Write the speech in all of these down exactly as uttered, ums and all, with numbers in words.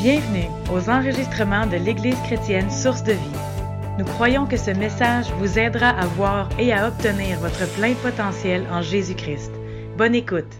Bienvenue aux enregistrements de l'Église chrétienne Source de Vie. Nous croyons que ce message vous aidera à voir et à obtenir votre plein potentiel en Jésus-Christ. Bonne écoute.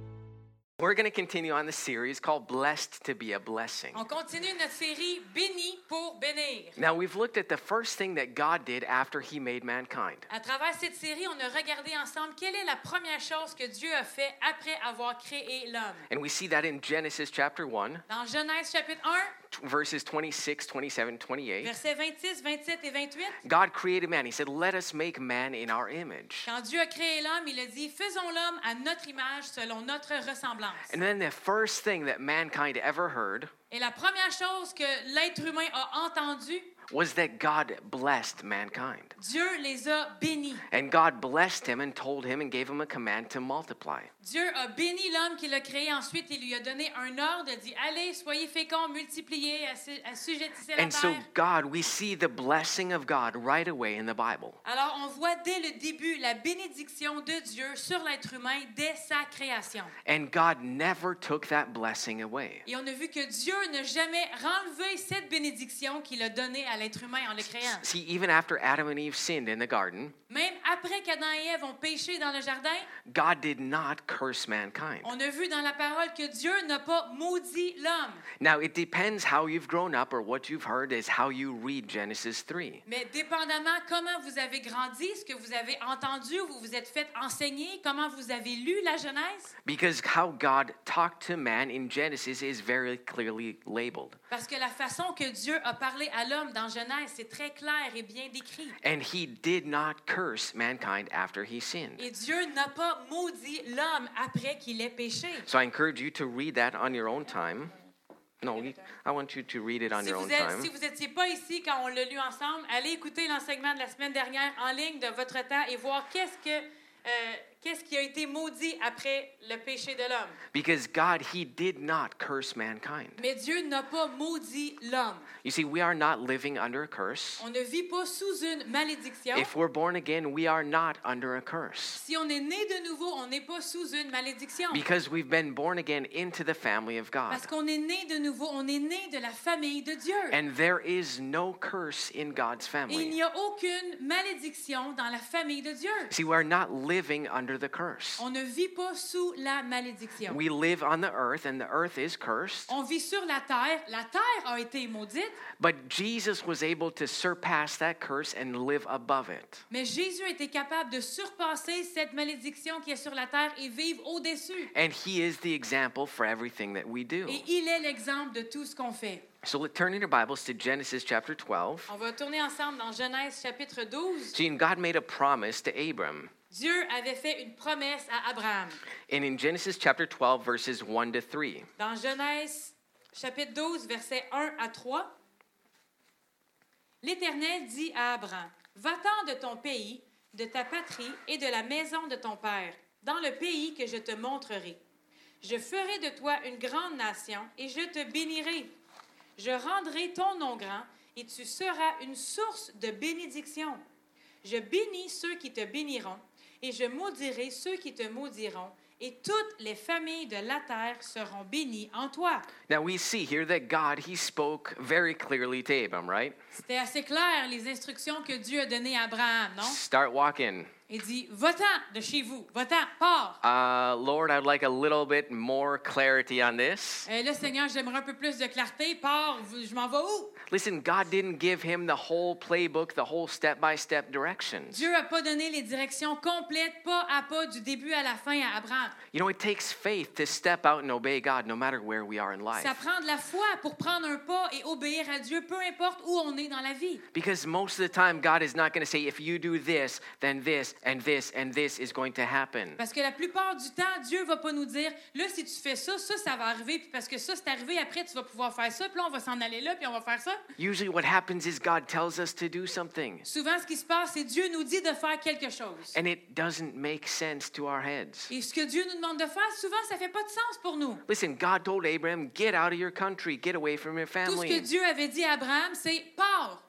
We're going to continue on the series called Blessed to be a Blessing. On continue notre série Béni pour bénir. Now, we've looked at the first thing that God did after he made mankind. À travers cette série, on a regardé ensemble quelle est la première chose que Dieu a fait après avoir créé l'homme. And we see that in Genesis chapter one, Dans Genèse chapitre un, t- verses twenty-six, twenty-seven, twenty-eight. versets vingt-six, vingt-sept et vingt-huit, God created man. He said, "Let us make man in our image." quand Dieu a créé l'homme, il a dit « Faisons l'homme à notre image, selon notre ressemblance. And then the first thing that mankind ever heard » Et la première chose que l'être humain a entendue, was that God blessed mankind. Dieu les a bénis. And God blessed him and told him and gave him a command to multiply. Dieu a béni l'homme qu'il a créé. Ensuite, il lui a donné un ordre, dit « Allez, soyez féconds, multipliez, assu- assujettissez la And so terre. » God, we see the blessing of God right away in the Bible. Alors, on voit dès le début la bénédiction de Dieu sur l'être humain dès sa création. And God never took that blessing away. Et on a vu que Dieu n'a jamais renlevé cette bénédiction qu'il a donnée à l'être humain en le créant. See, even after Adam and Eve sinned in the garden, Même après qu'Adam et Ève ont péché dans le jardin, God did not curse mankind. on a vu dans la parole que Dieu n'a pas maudit l'homme. Now, it depends how you've grown up or what you've heard is how you read Genesis three. Mais dépendamment comment vous avez grandi, ce que vous avez entendu, vous vous êtes fait enseigner, comment vous avez lu la Genèse, Because how God talked to man in Genesis is very clearly labeled. parce que la façon que Dieu a parlé à l'homme dans Genèse, c'est très clair et bien décrit. And he did not curse mankind after he sinned. Et Dieu n'a pas maudit l'homme après qu'il ait péché. So I encourage you to read that on your own time. No, you- I want you to read it on Si your vous own êtes, time. si vous n'étiez pas ici quand on l'a lu ensemble, allez écouter l'enseignement de la semaine dernière en ligne de votre temps et voir qu'est-ce que euh, qu'est-ce qui a été maudit après le péché de l'homme. Because God, he did not curse mankind. Mais Dieu n'a pas maudit l'homme. You see, we are not living under a curse. On ne vit pas sous une malédiction. If we're born again, we are not under a curse. Si on est né de nouveau, on n'est pas sous une malédiction. Because we've been born again into the family of God. Parce qu'on est né de nouveau, on est né de la famille de Dieu. And there is no curse in God's Et il family. n'y a aucune malédiction dans la famille de Dieu. See, we are not living under the curse. On ne vit pas sous la malédiction. We live on the earth, and the earth is cursed. On vit sur la terre. La terre a été maudite, But Jesus was able to surpass that curse and live above it. mais Jésus était capable de surpasser cette malédiction qui est sur la terre et vivre au-dessus. And he is the example for everything that we do. Et il est l'exemple de tout ce qu'on fait. So let's turn in your Bibles to Genesis chapter twelve. On va tourner ensemble dans Genèse chapitre douze. See, and God made a promise to Abram. Dieu avait fait une promesse à Abraham. And in Genesis chapter twelve, verses one to three, Dans Genèse chapitre douze, versets un à trois, l'Éternel dit à Abraham, « Va-t'en de ton pays, de ta patrie et de la maison de ton père, dans le pays que je te montrerai. Je ferai de toi une grande nation et je te bénirai. Je rendrai ton nom grand et tu seras une source de bénédiction. Je bénis ceux qui te béniront et je maudirai ceux qui te maudiront. Et toutes les familles de la terre seront bénies en toi. » Now we see here that God, he spoke very clearly to Abram, right? C'était assez clair, les instructions que Dieu a données à Abraham, non? Start walking. Il dit, va-t'en de chez vous, va-t'en, pars. Uh, Lord, I'd like a little bit more clarity on this. Et là, Seigneur, j'aimerais un peu plus de clarté, pars, je m'en vais où? Listen, God didn't give him the whole playbook, the whole step-by-step directions. Dieu n'a pas donné les directions complètes, pas à pas, du début à la fin à Abraham. You know, it takes faith to step out and obey God no matter where we are in life. Ça prend de la foi pour prendre un pas et obéir à Dieu, peu importe où on est dans la vie. Because most of the time, God is not going to say, if you do this, then this, and this, and this is going to happen. Parce que la plupart du temps, Dieu va pas nous dire, là, si tu fais ça, ça, ça va arriver, puis parce que ça, c'est arrivé, après, tu vas pouvoir faire ça, puis là, on va s'en aller là, puis on va faire ça. Usually what happens is God tells us to do something, Souvent, ce qui se passe, c'est Dieu nous dit de faire quelque chose. and it doesn't make sense to our heads. Et ce que Dieu nous demande de faire, souvent, ça fait pas de sens pour nous. Listen, God told Abraham, get out of your country, get away from your Tout ce que family. Dieu avait dit à Abraham, c'est « pars ».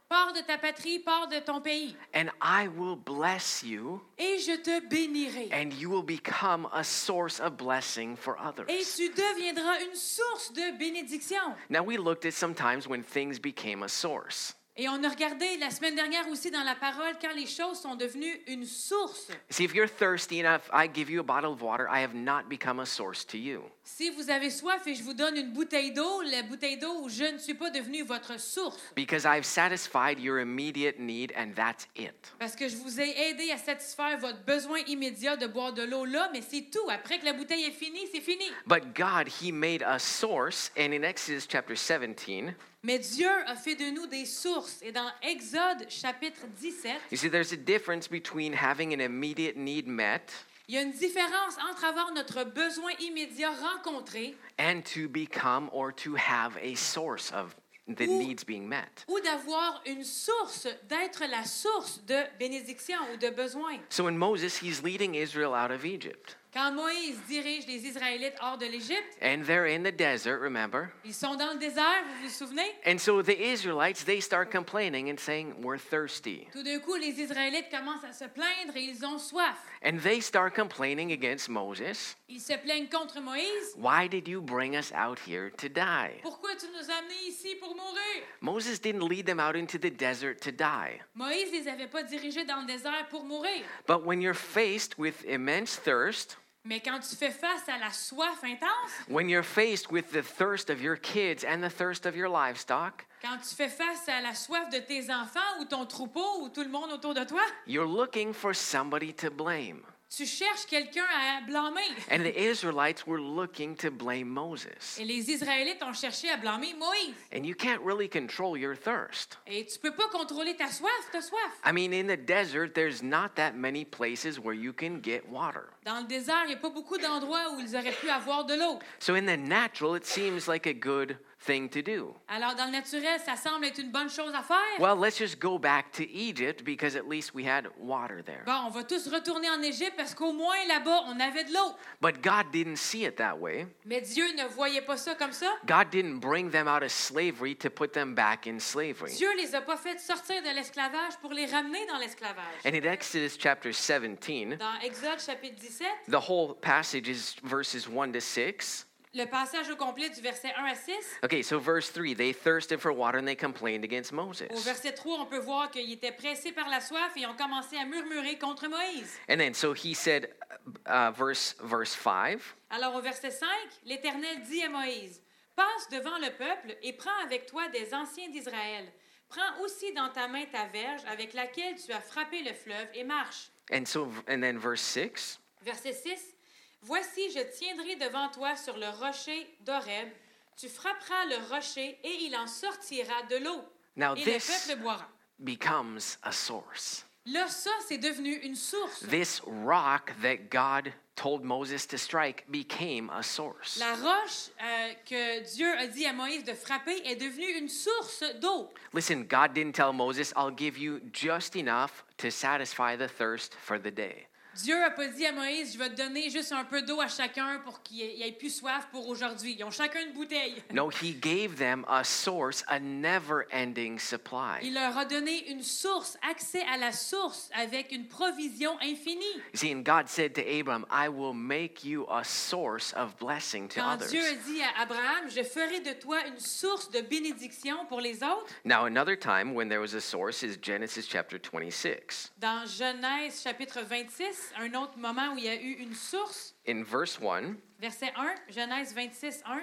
Pars de ta patrie, pars de ton pays, and I will bless you, et je te bénirai. and you will become a source of blessing for Et others. tu deviendras une source de bénédiction. Now, we looked at some times when things became a source. Et on a regardé la semaine dernière aussi dans la parole quand les choses sont devenues une source. See, if you're thirsty and if I give you a bottle of water, I have not become a source to you. Si vous avez soif et je vous donne une bouteille d'eau, la bouteille d'eau, je ne suis pas devenue votre source. Because I've satisfied your immediate need, and that's it. Parce que je vous ai aidé à satisfaire votre besoin immédiat de boire de l'eau là, mais c'est tout. Après que la bouteille est finie, c'est fini. But God, He made a source, and in Exodus chapter seventeen, Mais Dieu a fait de nous des sources. Et dans Exode chapitre dix-sept, you see, there's a difference between having an immediate need met il y a une différence entre avoir notre besoin immédiat rencontré and to become or to have a source of the Ou- needs being met. ou d'avoir une source, d'être la source de bénédiction ou de besoin. So in Moses, he's leading Israel out of Egypt. Quand Moïse dirige les Israélites hors de l'Égypte, And they're in the desert, remember? ils sont dans le désert, vous vous souvenez? And so the Israelites, they start complaining and saying, we're thirsty. Tout d'un coup, les Israélites commencent à se plaindre et ils ont soif. And they start complaining against Moses. Ils se plaignent contre Moïse. Why did you bring us out here to die? Pourquoi tu nous as amenés ici pour mourir? Moses didn't lead them out into the desert to die. Moïse les avait pas dirigés dans le désert pour mourir. But when you're faced with immense thirst, Mais quand tu fais face à la soif intense, when you're faced with the thirst of your kids and the thirst of your livestock, quand tu fais face à la soif de tes enfants ou ton troupeau ou tout le monde autour de toi, you're looking for somebody to blame. tu cherches quelqu'un à blâmer. And the Israelites were looking to blame Moses. Et les Israélites ont cherché à blâmer Moïse. And you can't really control your thirst. Et tu peux pas contrôler ta soif, ta soif. I mean, in the desert, there's not that many places where you can get water. Dans le désert, il n'y a pas beaucoup d'endroits où ils auraient pu avoir de l'eau. So in the natural, it seems like a good thing to do. Alors, dans le naturel, ça semble être une bonne chose à faire. Well, let's just go back to Egypt because at least we had water there. Bon, on va tous retourner en Égypte parce qu'au moins là-bas, on avait de l'eau. But God didn't see it that way. Mais Dieu ne voyait pas ça comme ça. God didn't bring them out of slavery to put them back in slavery. Dieu les a pas fait sortir de l'esclavage pour les ramener dans l'esclavage. And in Exodus chapter seventeen, Dans Exode chapitre dix-sept, the whole passage is verses one to six. le passage au complet du verset un à six, Okay, so verse three, they thirsted for water and they complained against au Moses. verset trois, on peut voir qu'ils étaient pressés par la soif et ont commencé à murmurer contre Moïse. And then, so he said, uh, verse verse five, Alors au verset cinq, l'Éternel dit à Moïse, « Passe devant le peuple et prends avec toi des anciens d'Israël. Prends aussi dans ta main ta verge avec laquelle tu as frappé le fleuve et marche. and so and then verse six, » Verset six, « Voici, je tiendrai devant toi sur le rocher d'Horeb. Tu frapperas le rocher et il en sortira de l'eau. Now Et this- le peuple boira. » becomes a source. Là, ça, c'est devenu une source. This rock that God told Moses to strike became a source. La roche euh, que Dieu a dit à Moïse de frapper est devenue une source d'eau. Listen, God didn't tell Moses, I'll give you just enough to satisfy the thirst for the day. Dieu n'a pas dit à Moïse, je vais te donner juste un peu d'eau à chacun pour qu'il ait, il ait plus soif pour aujourd'hui. Ils ont chacun une bouteille. No, he gave them a source, a never-ending supply. Il leur a donné une source, accès à la source avec une provision infinie. You see, and God said to Abram, I will make you a source of blessing to Quand others. Dieu a dit à Abraham, je ferai de toi une source de bénédiction pour les autres. Now, another time when there was a source is Genesis chapter twenty-six. Dans Genèse chapitre vingt-six, un autre moment où il y a eu une source, In verse one, verset un, Genèse vingt-six, un.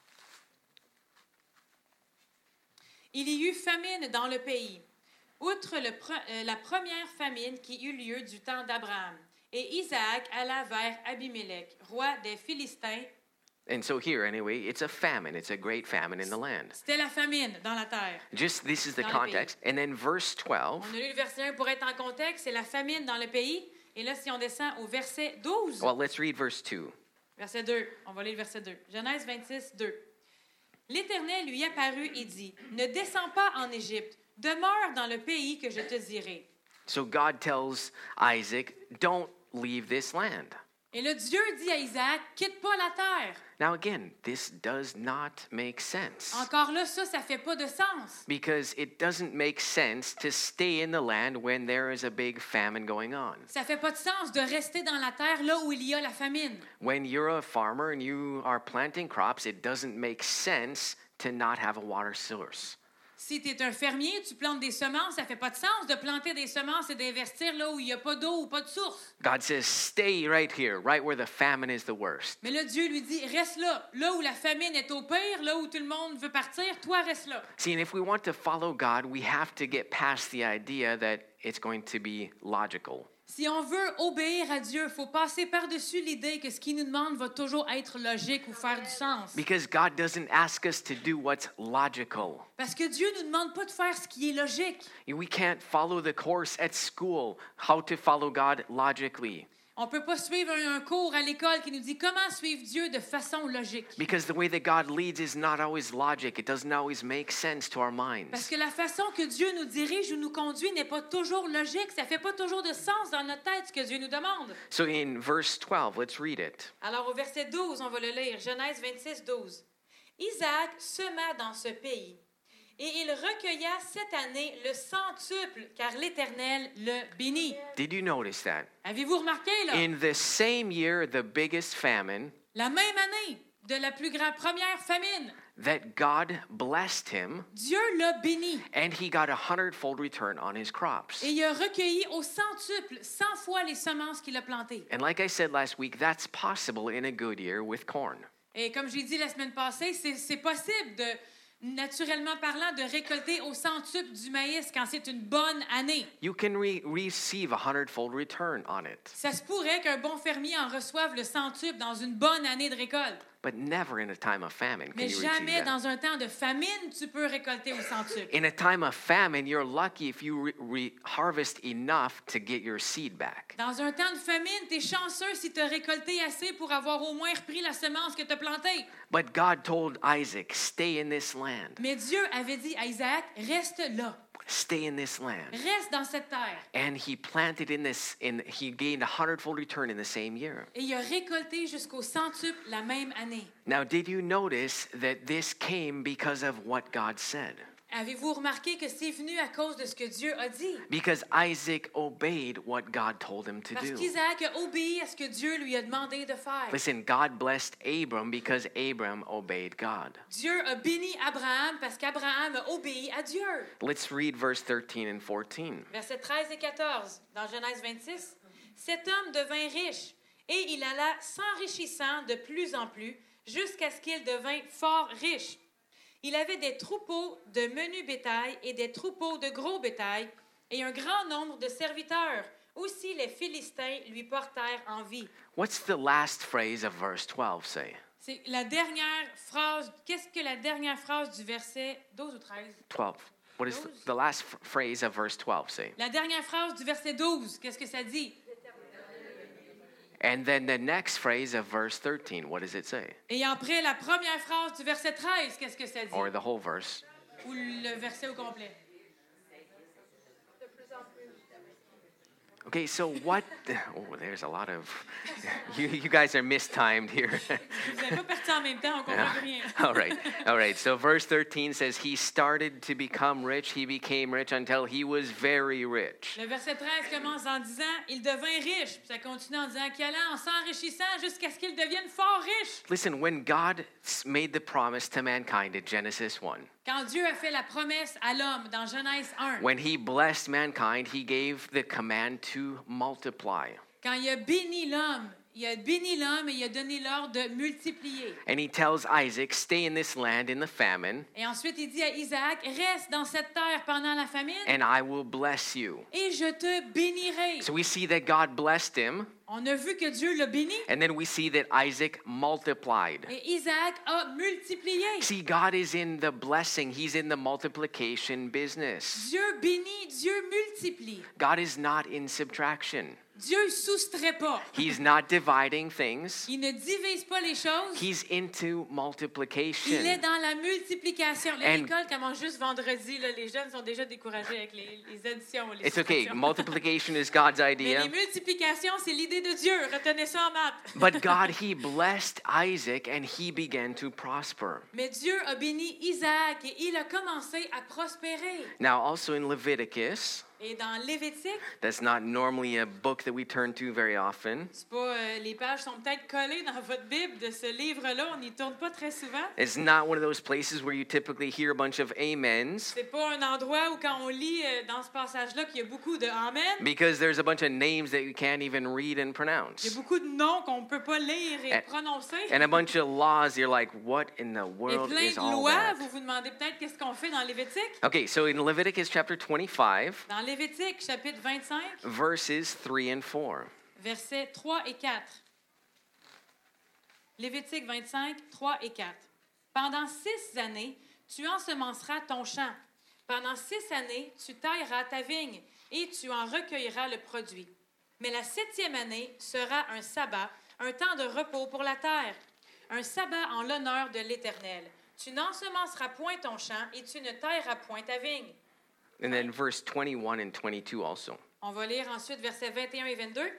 Il y eut famine dans le pays, outre le pre- euh, la première famine qui eut lieu du temps d'Abraham. Et Isaac alla vers Abimelech, roi des Philistins. and so here, anyway, it's a famine. It's a great famine in the land. C'était la famine dans la terre. Just this is the Dans le context. And then verse twelve. On a lu le verset un pour être en contexte, c'est la famine dans le pays. Et là, si on descend au verset douze, Well, let's read verse two. verset deux, on va lire le verset deux. Genèse vingt-six, deux. L'Éternel lui apparut et dit, « Ne descends pas en Égypte, demeure dans le pays que je te dirai. So God tells Isaac, don't leave this land. » Et le Dieu dit à Isaac, quitte pas la terre. Now again, this does not make sense. Encore là, ça, ça fait pas de sens. Because it doesn't make sense to stay in the land when there is a big famine going on. Ça fait pas de sens de rester dans la terre là où il y a la famine. When you're a farmer and you are planting crops, it doesn't make sense to not have a water source. Si tu es un fermier, tu plantes des semences, ça fait pas de sens de planter des semences et d'investir là où il n'y a pas d'eau ou pas de source. God says, stay right here, right where the famine is the worst. Mais là, Dieu lui dit, reste là, là où la famine est au pire, là où tout le monde veut partir, toi reste là. See, and if we want to follow God, we have to get past the idea that it's going to be logical. Si on veut obéir à Dieu, il faut passer par-dessus l'idée que ce qu'il nous demande va toujours être logique ou faire du sens. Because God doesn't ask us to do what's logical. Parce que Dieu ne nous demande pas de faire ce qui est logique. We can't follow the course at school, how to follow God logically. On ne peut pas suivre un, un cours à l'école qui nous dit comment suivre Dieu de façon logique. Because the way that God leads is not always logic. It doesn't always make sense to our minds. Parce que la façon que Dieu nous dirige ou nous conduit n'est pas toujours logique. Ça ne fait pas toujours de sens dans notre tête ce que Dieu nous demande. So in verse twelve, let's read it. Alors au verset douze, on va le lire. Genèse vingt-six, douze. Isaac sema dans ce pays, et il recueilla cette année le centuple, car l'Éternel le bénit. Did you notice that? Avez-vous remarqué, là? In the same year, the biggest famine, La même année de la plus grande première famine, that God blessed him, Dieu l'a béni. and he got a hundredfold return on his crops. Et il a recueilli au centuple, cent fois les semences qu'il a plantées. And like I said last week, that's possible in a good year with corn. Et comme j'ai dit la semaine passée, c'est, c'est possible de, naturellement parlant, de récolter au centuple du maïs quand c'est une bonne année. You can re- receive a hundredfold return on it, Ça se pourrait qu'un bon fermier en reçoive le centuple dans une bonne année de récolte. but never in a time of famine can Mais you receive jamais that. dans un temps de famine, tu peux récolter au centuple. In a time of famine, you're lucky if you re- re- harvest enough to get your seed back. Dans un temps de famine, tu es chanceux si tu as récolté assez pour avoir au moins repris la semence que tu as plantée. But God told Isaac, stay in this land. Mais Dieu avait dit à Isaac, reste là, Stay in this land. reste dans cette terre. And he planted in this, and he gained a hundredfold return in the same year. Et il a récolté jusqu'au centuple la même année. Now, did you notice that this came because of what God said? Avez-vous remarqué que c'est venu à cause de ce que Dieu a dit? Because Isaac obeyed what God told him to Parce do. qu'Isaac a obéi à ce que Dieu lui a demandé de faire. Listen, God blessed Abram because Abram obeyed God. Dieu a béni Abraham parce qu'Abraham a obéi à Dieu. Let's read verse thirteen and fourteen. Versets treize et quatorze, dans Genèse vingt-six. Cet homme devint riche, et il alla s'enrichissant de plus en plus, jusqu'à ce qu'il devint fort riche. Il avait des troupeaux de menu bétail et des troupeaux de gros bétail, et un grand nombre de serviteurs. Aussi les Philistins lui portèrent envie. What's the last phrase of verse twelve say? C'est la dernière phrase. Qu'est-ce que la dernière phrase du verset douze ou treize? twelve. What does Those- the last f- phrase of verse twelve say? La dernière phrase du verset douze, qu'est-ce que ça dit? And then the next phrase of verse thirteen, what does it say? Et après la première phrase du verset treize, qu'est-ce que ça dit? Or the whole verse? Ou le verset au complet? Okay, so what? Oh, there's a lot of. You, you guys are mistimed here. Vous n'avez pas parti en même temps, on comprend plus rien. All right, all right. So verse thirteen says, he started to become rich. He became rich until he was very rich. Le verset treize commence en disant, il devint riche. Puis ça continue en disant qu'il allait en s'enrichissant jusqu'à ce qu'il devienne fort riche. Listen, when God s- made the promise to mankind in Genesis one, Quand Dieu a fait la promesse à l'homme dans Genèse un, when he blessed mankind, he gave the command to multiply. quand il a béni l'homme, il a béni l'homme et il a donné l'ordre de multiplier. And he tells Isaac, stay in this land in the famine, Et ensuite, il dit à Isaac, reste dans cette terre pendant la famine and I will bless you. et je te bénirai. So we see that God blessed him, On a vu que Dieu l'a béni and then we see that Isaac multiplied. et Isaac a multiplié. See, God is in the blessing. He's in the multiplication business. Dieu bénit, Dieu multiplie. God is not in subtraction. Dieu ne soustrait pas. He's not dividing things. Il ne divise pas les choses. He's into Il est multiplication. dans la multiplication. Là, And- l'école commence juste vendredi. Là, les jeunes sont déjà découragés avec les, les additions. Les It's okay. soustractions. Multiplication is God's Mais idea. les multiplications, c'est l'idée promesses de Dieu. Retenez ça en maths. But God, he blessed Isaac and he began to prosper. Mais Dieu a béni Isaac et il a commencé à prospérer. Now, also in Leviticus, Et dans Lévitique, that's not normally a book that we turn to very often. c'est pas, euh, les pages sont peut-être collées dans votre Bible de ce livre-là. On n'y tourne pas très souvent. It's not one of those places where you typically hear a bunch of amens C'est pas un endroit où quand on lit euh, dans ce passage-là qu'il y a beaucoup de amen. because there's a bunch of names that you can't even read and Il y a pronounce. beaucoup de noms qu'on peut pas lire et And- prononcer. And a bunch of laws, you're like, what in the Et world plein is de all lois. that? Vous vous demandez peut-être qu'est-ce qu'on fait dans Lévitique. Okay, so in Leviticus chapter twenty-five, Dans Lévitique, chapitre vingt-cinq, verses three and four. versets trois et quatre. Lévitique vingt-cinq, trois et quatre. Pendant six années, tu ensemenceras ton champ. Pendant six années, tu tailleras ta vigne et tu en recueilleras le produit. Mais la septième année sera un sabbat, un temps de repos pour la terre, un sabbat en l'honneur de l'Éternel. Tu n'ensemenceras point ton champ et tu ne tailleras point ta vigne. And then verse twenty-one and twenty-two also. On va lire ensuite versets vingt et un et vingt-deux.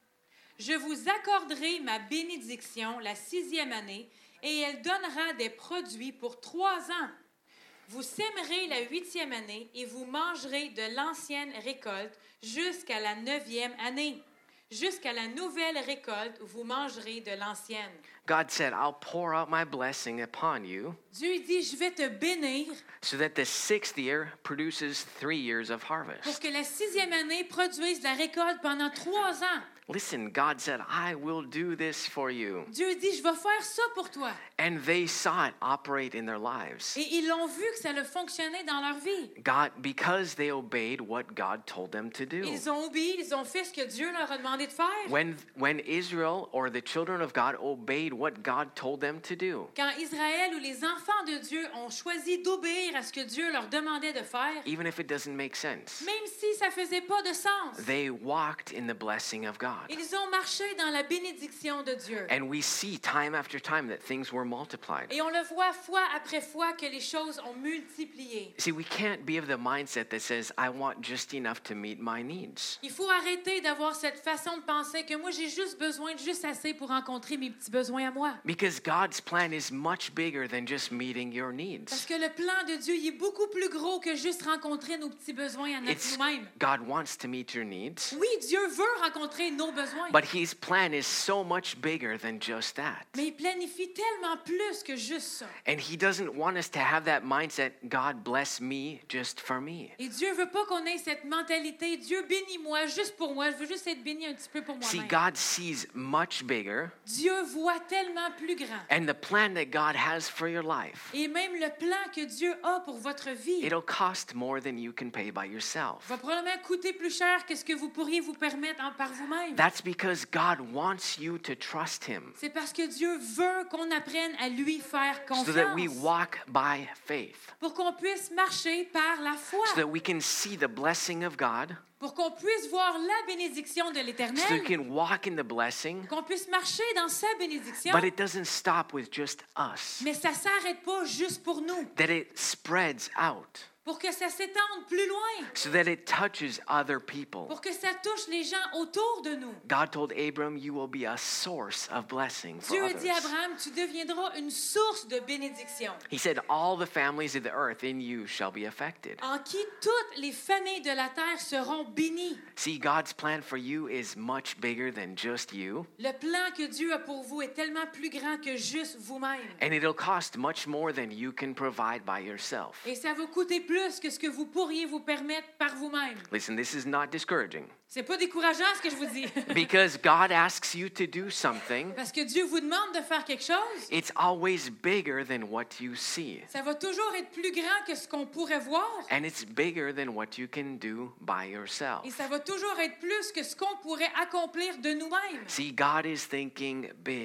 Je vous accorderai ma bénédiction la sixième année, et elle donnera des produits pour trois ans. Vous sèmerez la huitième année, et vous mangerez de l'ancienne récolte jusqu'à la neuvième année. Jusqu'à la nouvelle récolte, vous mangerez de l'ancienne. God said, I'll pour out my blessing upon you Dieu dit, je vais te bénir so that the sixth year produces three years of pour harvest. que la sixième année produise la récolte pendant trois ans. Listen, God said, I will do this for you. Dieu dit, je vais faire ça pour toi. And they saw it operate in their lives. Et ils l'ont vu que ça a fonctionné dans leur vie. God, because they obeyed what God told them to do. Ils ont obéi, ils ont fait ce que Dieu leur a demandé de faire. When, when Israel or the children of God obeyed what God told them to do, Quand Israël ou les enfants de Dieu ont choisi d'obéir à ce que Dieu leur demandait de faire, even if it doesn't make sense, même si ça faisait pas de sens, they walked in the blessing of God. ils ont marché dans la bénédiction de Dieu. And we see time after time that things were multiplied. Et on le voit fois après fois que les choses ont multiplié. See, we can't be of the mindset that says, I want just enough to meet my needs. Il faut arrêter d'avoir cette façon de penser que moi j'ai juste besoin de juste assez pour rencontrer mes petits besoins à moi. Because God's plan is much bigger than just meeting your Parce needs. que le plan de Dieu il est beaucoup plus gros que juste rencontrer nos petits besoins à notre It's, nous-mêmes. God wants to meet your needs, Oui, Dieu veut rencontrer nos besoins. but His plan is so much bigger than just that. Mais il planifie tellement plus que juste ça. And He doesn't want us to have that mindset, God bless me just for me. Et Dieu veut pas qu'on ait cette mentalité, Dieu bénis-moi juste pour moi, je veux juste être béni un petit peu pour See, moi-même. God sees much bigger, Dieu voit tellement plus grand. and the plan that God has for your life, Et même le plan que Dieu a pour votre vie it'll cost more than you can pay by yourself. va probablement coûter plus cher que ce que vous pourriez vous permettre en par vous-même. That's because God wants you to trust Him C'est parce que Dieu veut qu'on apprenne à lui faire so that we confiance walk by faith, pour qu'on puisse marcher par la foi, so that we can see the blessing of God, pour qu'on puisse voir la bénédiction de so that we l'Éternel, can walk in the blessing, qu'on puisse marcher dans sa bénédiction. but it doesn't stop with just us, Mais ça s'arrête pas juste pour nous, that it spreads out, pour que ça s'étende plus loin, so that it touches other people. pour que ça touche les gens autour de nous. God told Abram, you will be a source of blessing for Dieu a dit à others. Abraham, tu deviendras une source de bénédiction, He said, all the families of the earth in you shall be affected. en qui toutes les familles de la terre seront bénies. See, God's plan for you is much bigger than just you, Le plan que Dieu a pour vous est tellement plus grand que juste vous-même. and it'll cost much more than you can provide by yourself. Et ça va coûter plus que ce que vous pourriez vous permettre par vous-même. Listen, this is not discouraging C'est pas décourageant ce que je vous dis. because God asks you to do something. Parce que Dieu vous demande de faire quelque chose, It's always bigger than what you see, ça va toujours être plus grand que ce qu'on pourrait voir. and it's bigger than what you can do by yourself. Et ça va toujours être plus que ce qu'on pourrait accomplir de nous-mêmes. See, God is thinking big.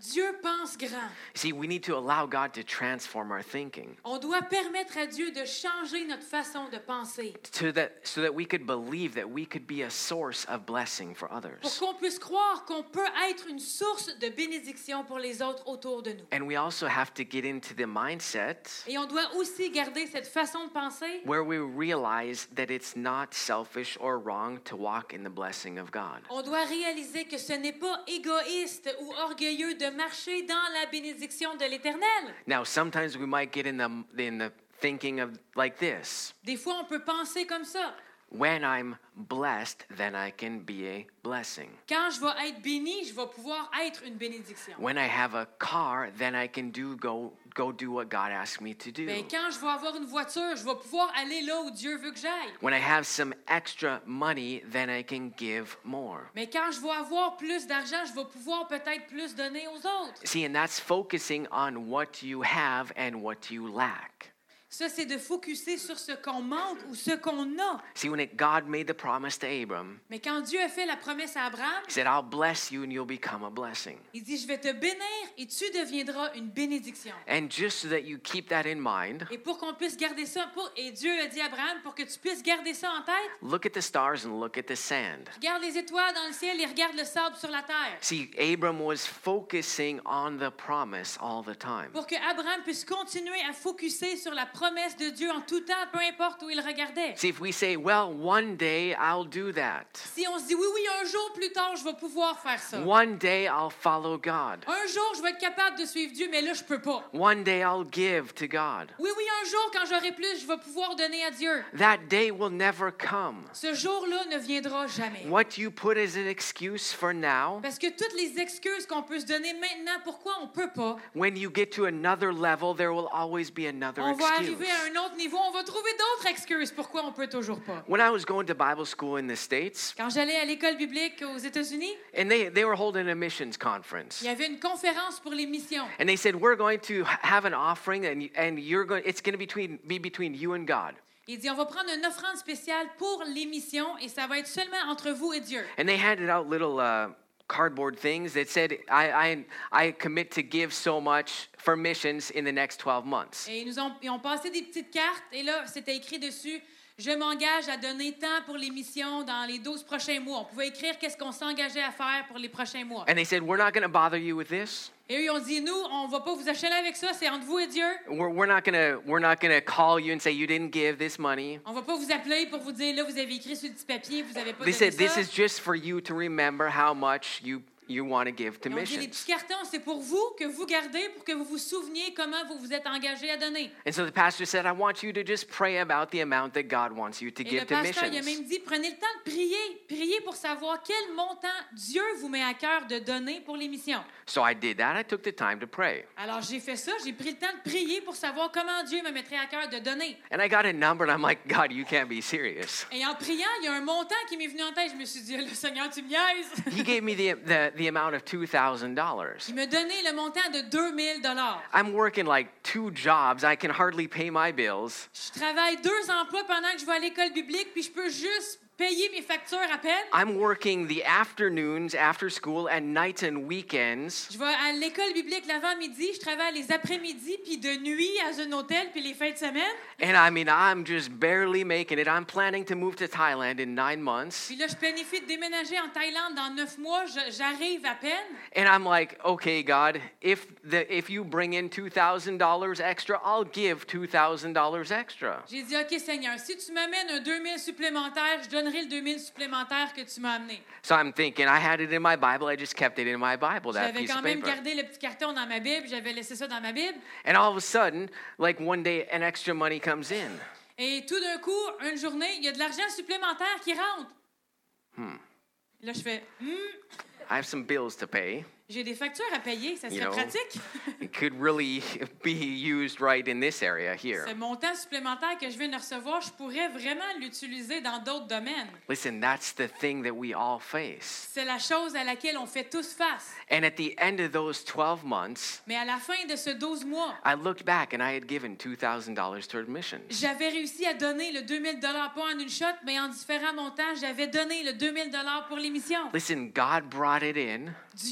Dieu pense grand. See, we need to allow God to transform our thinking On doit permettre à Dieu de changer notre façon de penser so that, so that we could believe that we could be a source of blessing for pour others. qu'on puisse croire qu'on peut être une source de bénédiction pour les autres autour de nous. And we also have to get into the mindset Et on doit aussi garder cette façon de penser where we realize that it's not selfish or wrong to walk in the blessing of God. On doit réaliser que ce n'est pas égoïste ou orgueilleux de marcher dans la bénédiction de l'Éternel. Now, sometimes we might get in the in the thinking of like this. Des fois, on peut penser comme ça. When I'm blessed, then I can be a blessing. Quand je vais être béni, je vais pouvoir être une bénédiction. When I have a car, then I can do go go do what God asked me to do. Ben, quand je vais avoir une voiture, je vais pouvoir aller là où Dieu veut que j'aille. When I have some extra money, then I can give more. Mais quand je vais avoir plus d'argent, je vais pouvoir peut-être plus donner aux autres. See, and that's focusing on what you have and what you lack. Ça, c'est de focuser sur ce qu'on manque ou ce qu'on a. See, when it, God made the promise to Abram, Mais quand Dieu a fait la promesse à Abraham, He said, I'll bless you and you'll become a blessing. il dit, je vais te bénir et tu deviendras une bénédiction. And just so that you keep that in mind, Et pour qu'on puisse garder ça, pour, et Dieu a dit à Abraham, pour que tu puisses garder ça en tête, look at the stars and look at the sand. regarde les étoiles dans le ciel et regarde le sable sur la terre. See, Abram was focusing on the promise all the time. Pour que Abraham puisse continuer à focuser sur la promesse de Dieu en tout temps, peu importe où il regardait. See, if we say, well, one day I'll do that. Si on se dit, oui, oui, un jour plus tard, je vais pouvoir faire ça. One day I'll follow God. Un jour, je vais être capable de suivre Dieu, mais là, je peux pas. One day I'll give to God. Oui, oui, un jour, quand j'aurai plus, je vais pouvoir donner à Dieu. That day will never come. Ce jour-là ne viendra jamais. What you put as an excuse for now, Parce que toutes les excuses qu'on peut se donner maintenant, pourquoi on peut pas, when you get to another level, there will always be another on va excuse. arriver à un autre niveau, on va trouver d'autres excuses pourquoi on peut toujours pas. When I was going to Bible school in the States, Quand j'allais à l'école biblique aux États-Unis, and they, they were holding a missions conference. il y avait une conférence pour les missions. And they said, we're going to have an offering, and, and you're going, it's going to between, be between you and God. Il dit, on va prendre une offrande spéciale pour les missions et ça va être seulement entre vous et Dieu. And they handed out little uh, cardboard things that said, I, I, I commit to give so much for missions in the next twelve months. Et ils nous ont, ils ont passé des petites cartes et là, c'était écrit dessus, je m'engage à donner tant pour les missions dans les douze prochains mois. On pouvait écrire qu'est-ce qu'on s'engageait à faire pour les prochains mois. And they said, we're not going to bother you with this. Et eux, ils ont dit, nous, on va pas vous acheter avec ça, c'est entre vous et Dieu. We're, we're not going to we're not going to call you and say you didn't give this money. On va pas vous appeler pour vous dire, là, vous avez écrit sur le petit papier, vous avez pas They donné said, this ça. is just for you to remember how much you you want to give to Ils ont dit, les missions. petits cartons, c'est pour vous, que vous gardez, pour que vous vous souveniez comment vous vous êtes engagé à donner. And so the pastor said, I want you to just pray about the amount that God wants you to Et le give to pasteur, il a missions. même dit, prenez le temps de prier. Priez pour savoir quel montant Dieu vous met à cœur de donner pour les missions. So I did that. I took the time to pray. Alors, j'ai fait ça. J'ai pris le temps de prier pour savoir comment Dieu me mettrait à cœur de donner. And I got a number, and I'm like, God, you can't be serious. Et en priant, il y a un montant qui m'est venu en tête. Je me suis dit, le Seigneur, tu me niaises. He gave me the, the, the amount of two thousand dollars. Il m'a donné le montant de deux mille dollars. I'm working like two jobs. I can hardly pay my bills. Je travaille deux emplois pendant que je vais à l'école biblique, puis je peux juste payer mes factures à peine. I'm working the afternoons after school and nights and weekends. Je vais à l'école biblique l'avant-midi, je travaille les après-midi, puis de nuit à un hôtel, puis les fins de semaine. And I mean, I'm just barely making it. I'm planning to move to Thailand in nine months. Puis là, je planifie de déménager en Thaïlande dans neuf mois. Je- j'arrive à peine. And I'm like, okay, God, if the if you bring in two thousand dollars extra, I'll give two thousand dollars extra. J'ai dit, OK, Seigneur, si tu m'amènes un deux mille supplémentaire, je donnerai le deux mille supplémentaire que tu m'as amené. So I'm thinking, I had it in my Bible. I just kept it in my Bible, that J'avais piece quand of même paper. gardé le petit carton dans ma Bible. J'avais laissé ça dans ma Bible. And all of a sudden, like one day, an extra money comes in. Et tout d'un coup, une journée, il y a de l'argent supplémentaire qui rentre. Hmm. Là, je fais, hmm, I have some bills to pay. j'ai des factures à payer, ça You serait know. pratique. It could really be used right in this area here. Ce montant supplémentaire que je viens de recevoir, je pourrais vraiment l'utiliser dans d'autres domaines. Listen, that's the thing that we all face. C'est la chose à laquelle on fait tous face. And at the end of those twelve months, Mais à la fin de ce douze mois, I looked back and I had given two thousand dollars toward missions. j'avais réussi à donner le deux mille dollars, pas en une shot, mais en différents montants. J'avais donné le deux mille dollars pour l'émission. Listen, God brought it in, Dieu m'a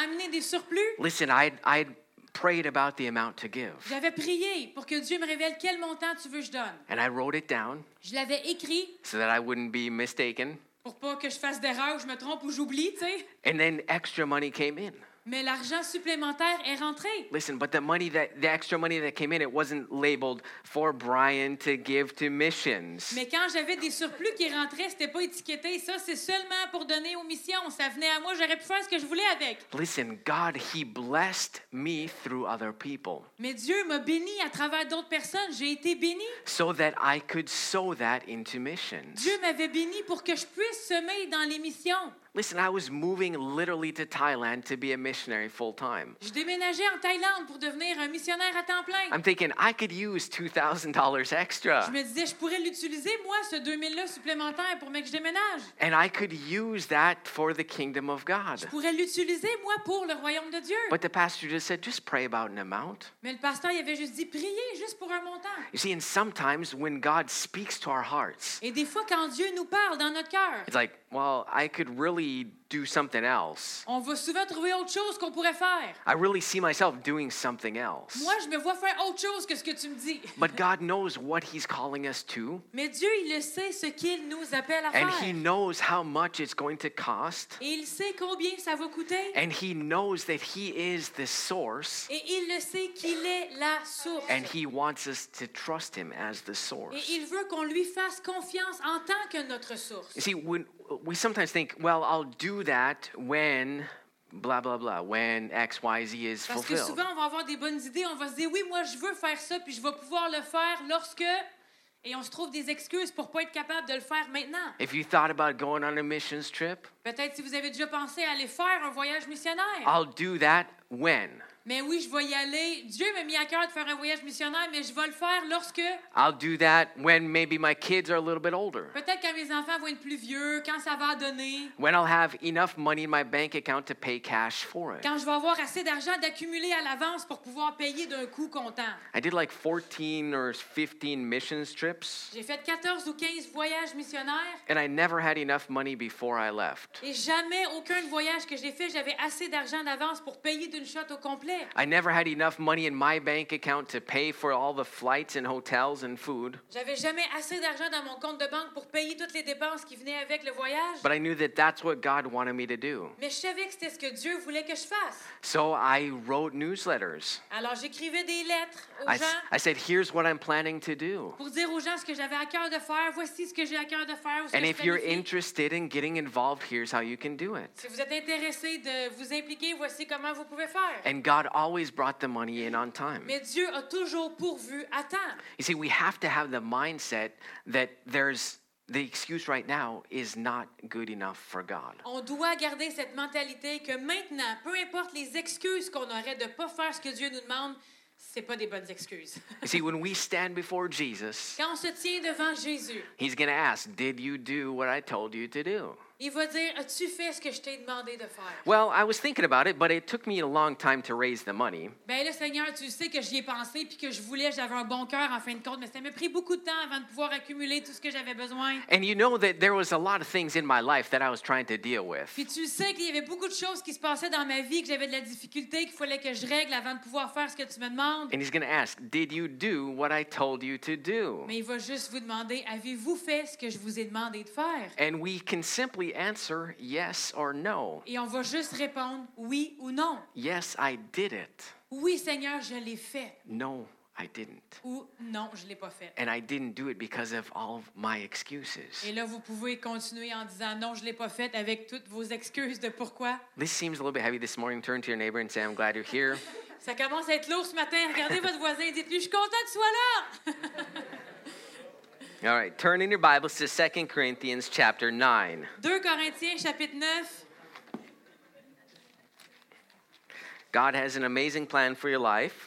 amener des surplus, listen, I'd, I'd prayed about the amount to give. j'avais prié pour que Dieu me révèle quel montant tu veux que je donne. And I wrote it down Je l'avais écrit so that I wouldn't be mistaken. pour pas que je fasse d'erreur ou je me trompe ou j'oublie, tu sais. And then extra money came in. Mais l'argent supplémentaire est rentré. Listen, but the money that the extra money that came in, it wasn't labeled for Brian to give to missions. Mais quand j'avais des surplus qui rentraient, c'était pas étiqueté. Ça, c'est seulement pour donner aux missions. Ça venait à moi, j'aurais pu faire ce que je voulais avec. Listen, God, He blessed me through other people Mais Dieu m'a béni à travers d'autres personnes. J'ai été béni. so that I could sow that into missions. Dieu m'avait béni pour que je puisse semer dans les missions. Listen, I was moving literally to Thailand to be a missionary full time. Je déménageais en Thaïlande pour devenir un missionnaire à temps plein. I'm thinking I could use two thousand dollars Je extra. me disais, je pourrais l'utiliser, moi, ce deux mille là supplémentaire pour que je déménage. And I could use that for the kingdom of God. Je pourrais l'utiliser, moi, pour le royaume de Dieu. But the pastor just said, just pray about an amount. Mais le pasteur, il avait juste dit, priez juste pour un montant. You see, and sometimes when God speaks to our hearts, Et des fois, quand Dieu nous parle dans notre cœur, it's like, well, I could really do something else. on va souvent trouver autre chose qu'on pourrait faire. I really see myself doing something else. Moi, je me vois faire autre chose que ce que tu me dis. But God knows what He's calling us to, Mais Dieu, il le sait ce qu'il nous appelle à and faire. He knows how much it's going to cost, Et il sait combien ça va coûter. and He knows that He is the source, Et il le sait qu'il est la source. and He wants us to trust Him as the Et source. il veut qu'on lui fasse confiance en tant que notre source. You see, when we sometimes think, well, I'll do that when blah, blah, blah, when X, Y, Z is Parce que fulfilled. souvent, on va avoir des bonnes idées. On va se dire, oui, moi, je veux faire ça, puis je vais pouvoir le faire lorsque... Et on se trouve des excuses pour pas être capable de le faire maintenant. If you thought about going on a missions trip, Peut-être si vous avez déjà pensé à aller faire un voyage missionnaire. I'll do that when? Mais oui, je vais y aller. Dieu m'a mis à cœur de faire un voyage missionnaire, mais je vais le faire lorsque... I'll do that when maybe my kids are a little bit older. Peut-être quand mes enfants vont être plus vieux, quand ça va donner, When I'll have enough money in my bank account to pay cash for it. quand je vais avoir assez d'argent d'accumuler à l'avance pour pouvoir payer d'un coup comptant. I did like fourteen or fifteen missions trips, J'ai fait quatorze ou quinze voyages missionnaires and I never had enough money before I left. et jamais aucun voyage que j'ai fait, j'avais assez d'argent d'avance pour payer d'une shot au complet. I never had enough money in my bank account to pay for all the flights and hotels and food, J'avais jamais assez d'argent dans mon compte de banque pour payer toutes les dépenses qui venaient avec le voyage. but I knew that that's what God wanted me to do. Mais je savais que c'était ce que Dieu voulait que je fasse. So I wrote newsletters. Alors j'écrivais des lettres aux I, gens I said, here's what I'm planning to do. pour dire aux gens ce que j'avais à cœur de faire. Voici ce que j'ai à cœur de faire. Ou ce And que je if you're planifie. interested in getting involved, here's how you can do it. Si vous êtes intéressé de vous impliquer, voici comment vous pouvez faire. And God always brought the money in on time. Mais Dieu a toujours pourvu à temps. You see, we have to have the mindset that there's the excuse right now is not good enough for God. On doit garder cette mentalité que maintenant, peu importe les excuses qu'on aurait de ne pas faire ce que Dieu nous demande, c'est pas des bonnes excuses. You see, when we stand before Jesus, Quand on se tient devant Jésus, He's going to ask, did you do what I told you to do? il va dire, as-tu fait ce que je t'ai demandé de faire? Well, I was thinking about it, but it took me a long time to raise the money. Ben là, Seigneur, tu sais que j'y ai pensé puis que je voulais, j'avais un bon cœur en fin de compte, mais ça m'a pris beaucoup de temps avant de pouvoir accumuler tout ce que j'avais besoin. And you know that there was a lot of things in my life that I was trying to deal with. Puis tu sais qu'il y avait beaucoup de choses qui se passaient dans ma vie, que j'avais de la difficulté, qu'il fallait que je règle avant de pouvoir faire ce que tu me demandes. And He's going to ask, did you do what I told you to do? Mais il va juste vous demander, avez-vous fait ce que je vous ai demandé de faire? And we can simply answer yes or no. Et on va juste répondre oui ou non. Yes, I did it. Oui, Seigneur, je l'ai fait. No, I didn't. Ou non, je l'ai pas fait. And I didn't do it because of all of my excuses. Et là, vous pouvez continuer en disant non, je l'ai pas fait avec toutes vos excuses de pourquoi. This seems a little bit heavy this morning. Turn to your neighbor and say, I'm glad you're here. Ça commence à être lourd ce matin. Regardez votre voisin et dites-lui, je suis content que tu sois là. All right, turn in your Bibles to Second Corinthians chapter nine. deux Corinthiens, chapitre neuf. God has an amazing plan for your life.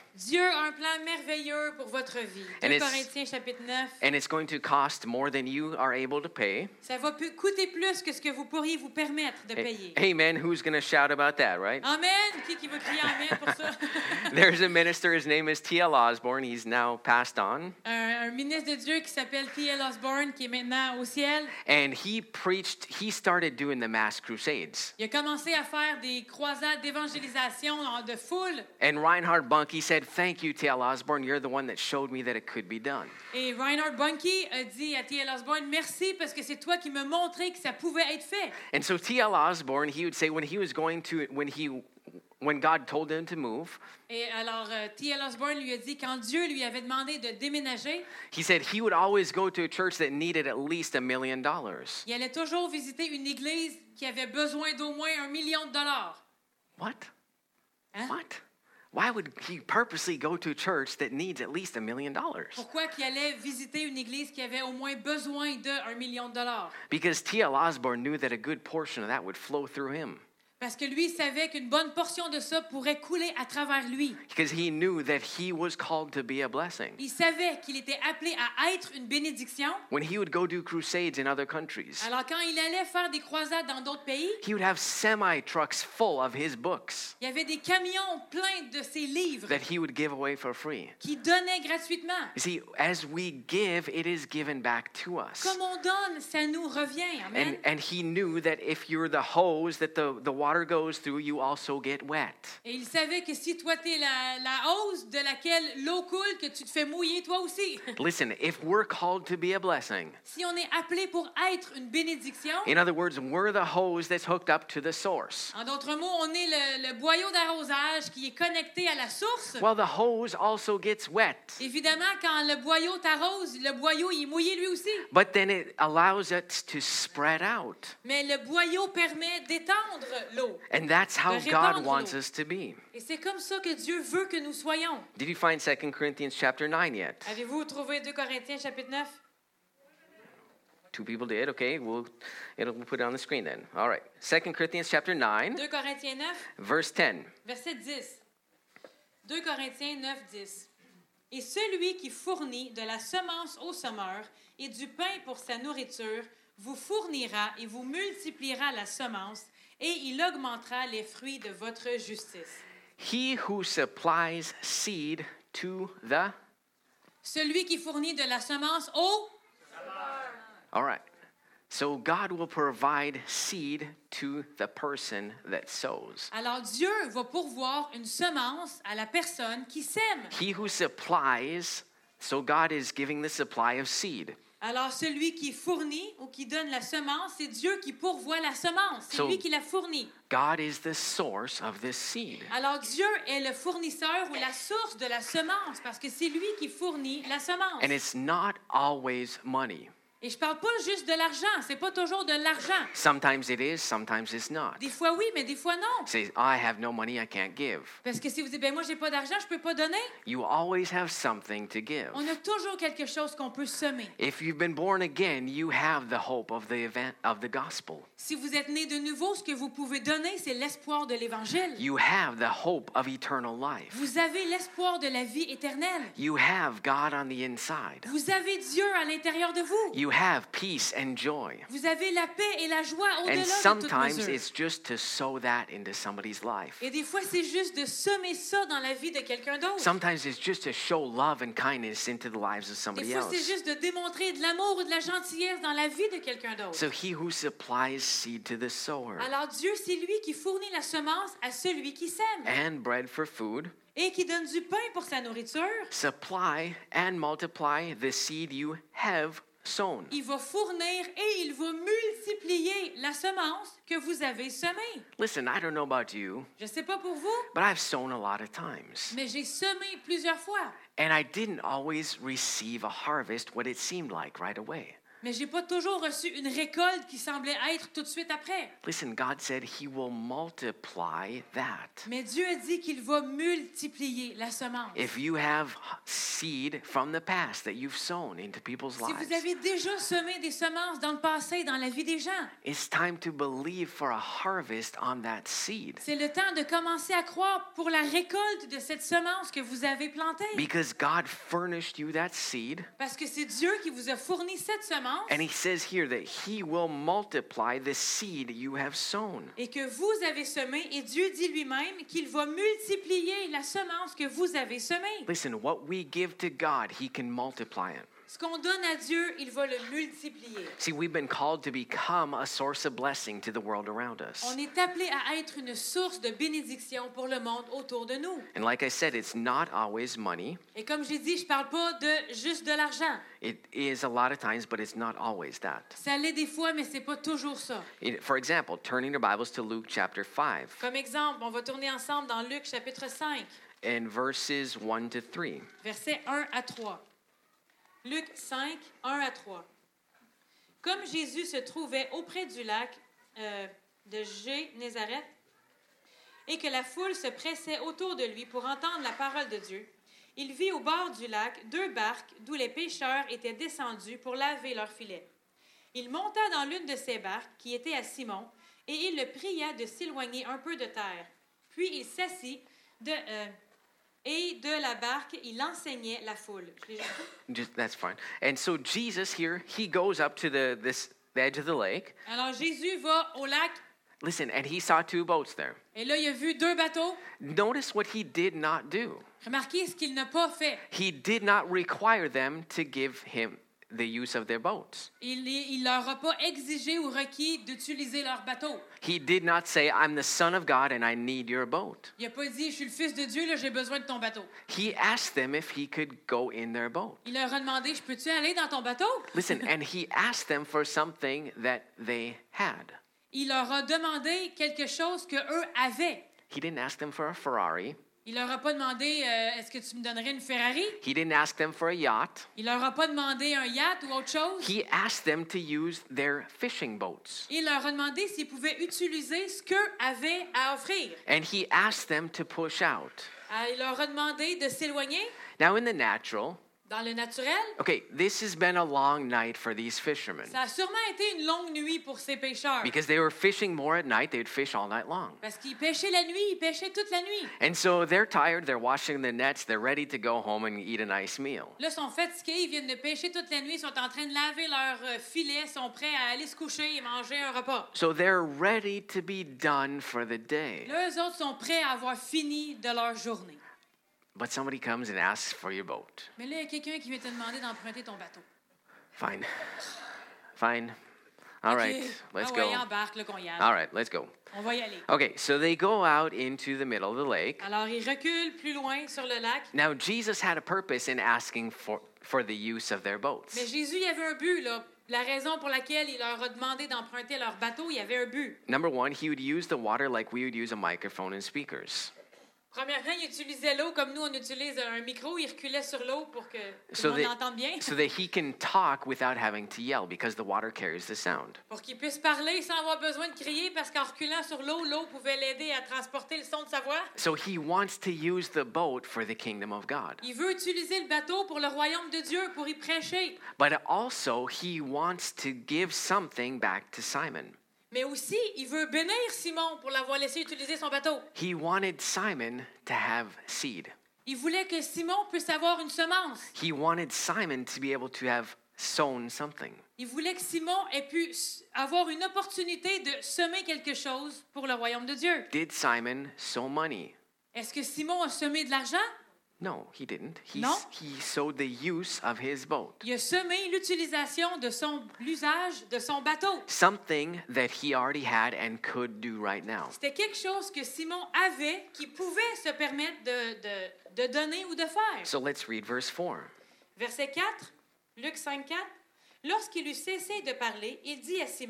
Dieu a un plan merveilleux pour votre vie. And deux it's- Corinthiens chapitre neuf. And it's going to cost more than you are able to pay. Ça va pu- coûter plus que ce que vous pourriez vous permettre de payer. Amen. Who's going to shout about that, right? Amen. Qui qui va crier amen pour ça? There's a minister, his name is T L Osborne. He's now passed on. un, un ministre de Dieu qui s'appelle T L Osborne, qui est maintenant au ciel. And he preached, he started doing the mass crusades. Il a commencé à faire des croisades d'évangélisation en- de foule. And Reinhard Bunke said, thank you, T L Osborne. You're the one that showed me that it could be done. Et Reinhard Bunke a dit à T L Osborne, merci parce que c'est toi qui me montrais que ça pouvait être fait. And so T L Osborne, he would say when he was going to, when he, when God told him to move, Et alors, euh, T L Osborne lui a dit, quand Dieu lui avait demandé de déménager, he said he would always go to a church that needed at least a million dollars. il allait toujours visiter une église qui avait besoin d'au moins un million de dollars. What? Hein? What? Why would he purposely go to a church that needs at least a million dollars? Pourquoi qu'il allait visiter une église qui avait au moins besoin d'un million de dollars? Because T L Osborne knew that a good portion of that would flow through him. Parce que lui savait qu'une bonne portion de ça pourrait couler à travers lui. Because he knew that he was called to be a blessing. Il savait qu'il était appelé à être une bénédiction. When he would go do crusades in other countries, Alors quand il allait faire des croisades dans d'autres pays, he would have semi trucks full of his books il y avait des camions pleins de ses livres that he would give away for free. qu'il donnait gratuitement. You see, as we give, it is given back to us. Comme on donne, ça nous revient. Amen. And, and he knew that if you're the hose that the, the water goes through, you also get wet. Et il savait que si toi, tu es la, la hausse de laquelle l'eau coule, que tu te fais mouiller toi aussi. Listen, if we're called to be a blessing, Si on est appelé pour être une bénédiction, in other words, we're the hose that's hooked up to the source. en d'autres mots, on est le, le boyau d'arrosage qui est connecté à la source. Well, the hose also gets wet, Évidemment, quand le boyau t'arrose, le boyau il est mouillé lui aussi. but then it allows it to spread out. Mais le boyau permet d'étendre l'eau. And that's how De God répandre wants l'eau. us to be. Et c'est comme ça que Dieu veut que nous soyons. Did you find Second Corinthians chapter nine yet? Avez-vous trouvé deux Corinthiens chapitre neuf? Two people did. Okay, we'll it'll we'll put it on the screen then. All right. Second Corinthians chapter nine, deux Corinthiens neuf, verse ten. verset dix. deux Corinthiens neuf, dix. Et celui qui fournit de la semence au semeur et du pain pour sa nourriture vous fournira et vous multipliera la semence et il augmentera les fruits de votre justice. He who supplies seed to the Celui qui fournit de la semence au... All right. So God will provide seed to the person that sows. Alors Dieu va pourvoir une semence à la personne qui sème. He who supplies, so God is giving the supply of seed. Alors celui qui fournit ou qui donne la semence, c'est Dieu qui pourvoit la semence. C'est So- lui qui la fournit. God is the source of this seed. Alors Dieu est le fournisseur ou la source de la semence parce que c'est lui qui fournit la semence. And it's not always money. Et je parle pas juste de l'argent, c'est pas toujours de l'argent. Sometimes it is, sometimes it's not. Des fois oui, mais des fois non. Say, I have no money, I can't give. Parce que si vous dites ben moi j'ai pas d'argent, je peux pas donner. You always have something to give. On a toujours quelque chose qu'on peut semer. If you've been born again, you have the hope of the event of the gospel. Si vous êtes né de nouveau, ce que vous pouvez donner, c'est l'espoir de l'évangile. You have the hope of eternal life. Vous avez l'espoir de la vie éternelle. You have God on the inside. Vous avez Dieu à l'intérieur de vous. You have peace and joy. Vous avez la paix et la joie And au-delà de toute sometimes mesure. it's just to sow that into somebody's life. Et des fois, c'est juste de semer ça dans la vie de quelqu'un d'autre. Sometimes it's just to show love and kindness into the lives of Des somebody fois, c'est else. juste de démontrer de l'amour ou de la gentillesse dans la vie de quelqu'un d'autre. So he who supplies seed to the sower Alors Dieu, c'est lui qui fournit la semence à celui qui sème and bread for food, et qui donne du pain pour sa nourriture. supply and multiply the seed you have sown. Il va fournir et il va multiplier la semence que vous avez semée. Listen, I don't know about you, Je ne sais pas pour vous, but I've sown a lot of times. mais j'ai semé plusieurs fois. And I didn't always receive a harvest what it seemed like right away. Mais j'ai pas toujours reçu une récolte qui semblait être tout de suite après. Listen, God said he will multiply that. Mais Dieu a dit qu'il va multiplier la semence. If you have seed from the past that you've sown into people's Si vous lives, avez déjà semé des semences dans le passé, dans la vie des gens, it's time to believe for a harvest on that seed. c'est le temps de commencer à croire pour la récolte de cette semence que vous avez plantée. Because God furnished you that seed. Parce que c'est Dieu qui vous a fourni cette semence. And he says here that he will multiply the seed you have sown. Et que vous avez semé, et Dieu dit lui-même qu'il va multiplier la semence que vous avez semée. Listen, what we give to God, he can multiply it. Ce qu'on donne à Dieu, il va le multiplier. See, we've been called to become a source of blessing to the world around us. On est appelé à être une source de bénédiction pour le monde autour de nous. And like I said, it's not always money. Et comme j'ai dit, je parle pas de juste de l'argent. It is a lot of times, but it's not always that. Ça l'est des fois, mais c'est pas toujours ça. It- for example, turning your Bibles to Luke chapter five Comme exemple, on va tourner ensemble dans Luc chapitre cinq, and verses one to three. versets un à trois. Luc cinq, un à trois. Comme Jésus se trouvait auprès du lac euh, de Génézareth et que la foule se pressait autour de lui pour entendre la parole de Dieu, il vit au bord du lac deux barques d'où les pêcheurs étaient descendus pour laver leurs filets. Il monta dans l'une de ces barques qui était à Simon et il le pria de s'éloigner un peu de terre. Puis il s'assit de, euh, et de la barque, il enseignait la foule. Je l'ai juste dit? Just, that's fine. And so Jesus here, he goes up to the this the edge of the lake. Alors Jésus va au lac Listen, and he saw two boats there. et là il a vu deux bateaux. Notice what he did not do. Remarquez ce qu'il n'a pas fait. He did not require them to give him the use of their boats. Il ne leur a pas exigé ou requis d'utiliser leur bateau. He did not say, I'm the Son of God and I need your boat. Il n'a pas dit, je suis le fils de Dieu, là, j'ai besoin de ton bateau. He asked them if he could go in their boat. Il leur a demandé, je peux-tu aller dans ton bateau? Listen, and he asked them for something that they had. Il leur a demandé quelque chose que eux avaient. He didn't ask them for a Ferrari. Il leur a pas demandé, euh, est-ce que tu me donnerais une Ferrari? He didn't ask them for a yacht. Il leur a pas demandé un yacht ou autre chose. He asked them to use their fishing boats. Il leur a demandé s'ils pouvaient utiliser ce qu'eux avaient à offrir. And he asked them to push out. Ah, il leur a demandé de s'éloigner Now, in the natural, dans le naturel. okay, this has been a long night for these fishermen. Ça a sûrement été une longue nuit pour ces pêcheurs. Because they were fishing more at night, they would fish all night long. Parce qu'ils pêchaient la nuit, ils pêchaient toute la nuit. And so they're tired, they're washing the nets, they're ready to go home and eat a nice meal. Là, ils sont fatigués, ils viennent de pêcher toute la nuit, ils sont en train de laver leurs euh, filets, sont prêts à aller se coucher et manger un repas. So they're ready to be done for the day. Là, eux autres sont prêts à avoir fini de leur journée. But somebody comes and asks for your boat. Mais là, il y a quelqu'un qui vient te demander d'emprunter ton bateau. Fine. Fine. All right, OK. let's ah ouais, go. embarque, là, qu'on y aille. All right, let's go. On va y aller. Okay, so they go out into the middle of the lake. Alors, ils reculent plus loin sur le lac. Now, Jesus had a purpose in asking for, for the use of their Mais boats. Jésus, il y avait un but, là. La raison pour laquelle il leur a demandé d'emprunter leur bateau, il y avait un but. Number one, he would use the water like we would use a microphone and speakers. Premièrement, il utilisait l'eau comme nous, on utilise un micro. Il reculait sur l'eau pour que tout So le monde that, l'entende bien. so that he can talk without having to yell because the water carries the sound. Pour qu'il puisse parler sans avoir besoin de crier, parce qu'en reculant sur l'eau, l'eau pouvait l'aider à transporter le son de sa voix. So he wants to use the boat for the kingdom of God. Il veut utiliser le bateau pour le royaume de Dieu, pour y prêcher. But also, he wants to give something back to Simon. Mais aussi, il veut bénir Simon pour l'avoir laissé utiliser son bateau. He wanted Simon to have seed. Il voulait que Simon puisse avoir une semence. He wanted Simon to be able to have sown something. Il voulait que Simon ait pu s- avoir une opportunité de semer quelque chose pour le royaume de Dieu. Did Simon sow money? Est-ce que Simon a semé de l'argent? No, he didn't. He, Non. he sowed the use of his boat. Il a semé l'utilisation de son l'usage de son bateau. Something that he already had and could do right now. C'était quelque chose que Simon avait, qu'il pouvait se permettre de, de, de donner ou de faire. So let's read verse four. Verset quatre, Luc cinq, quatre. Lorsqu'il eut cessé de parler, il dit à Simon, «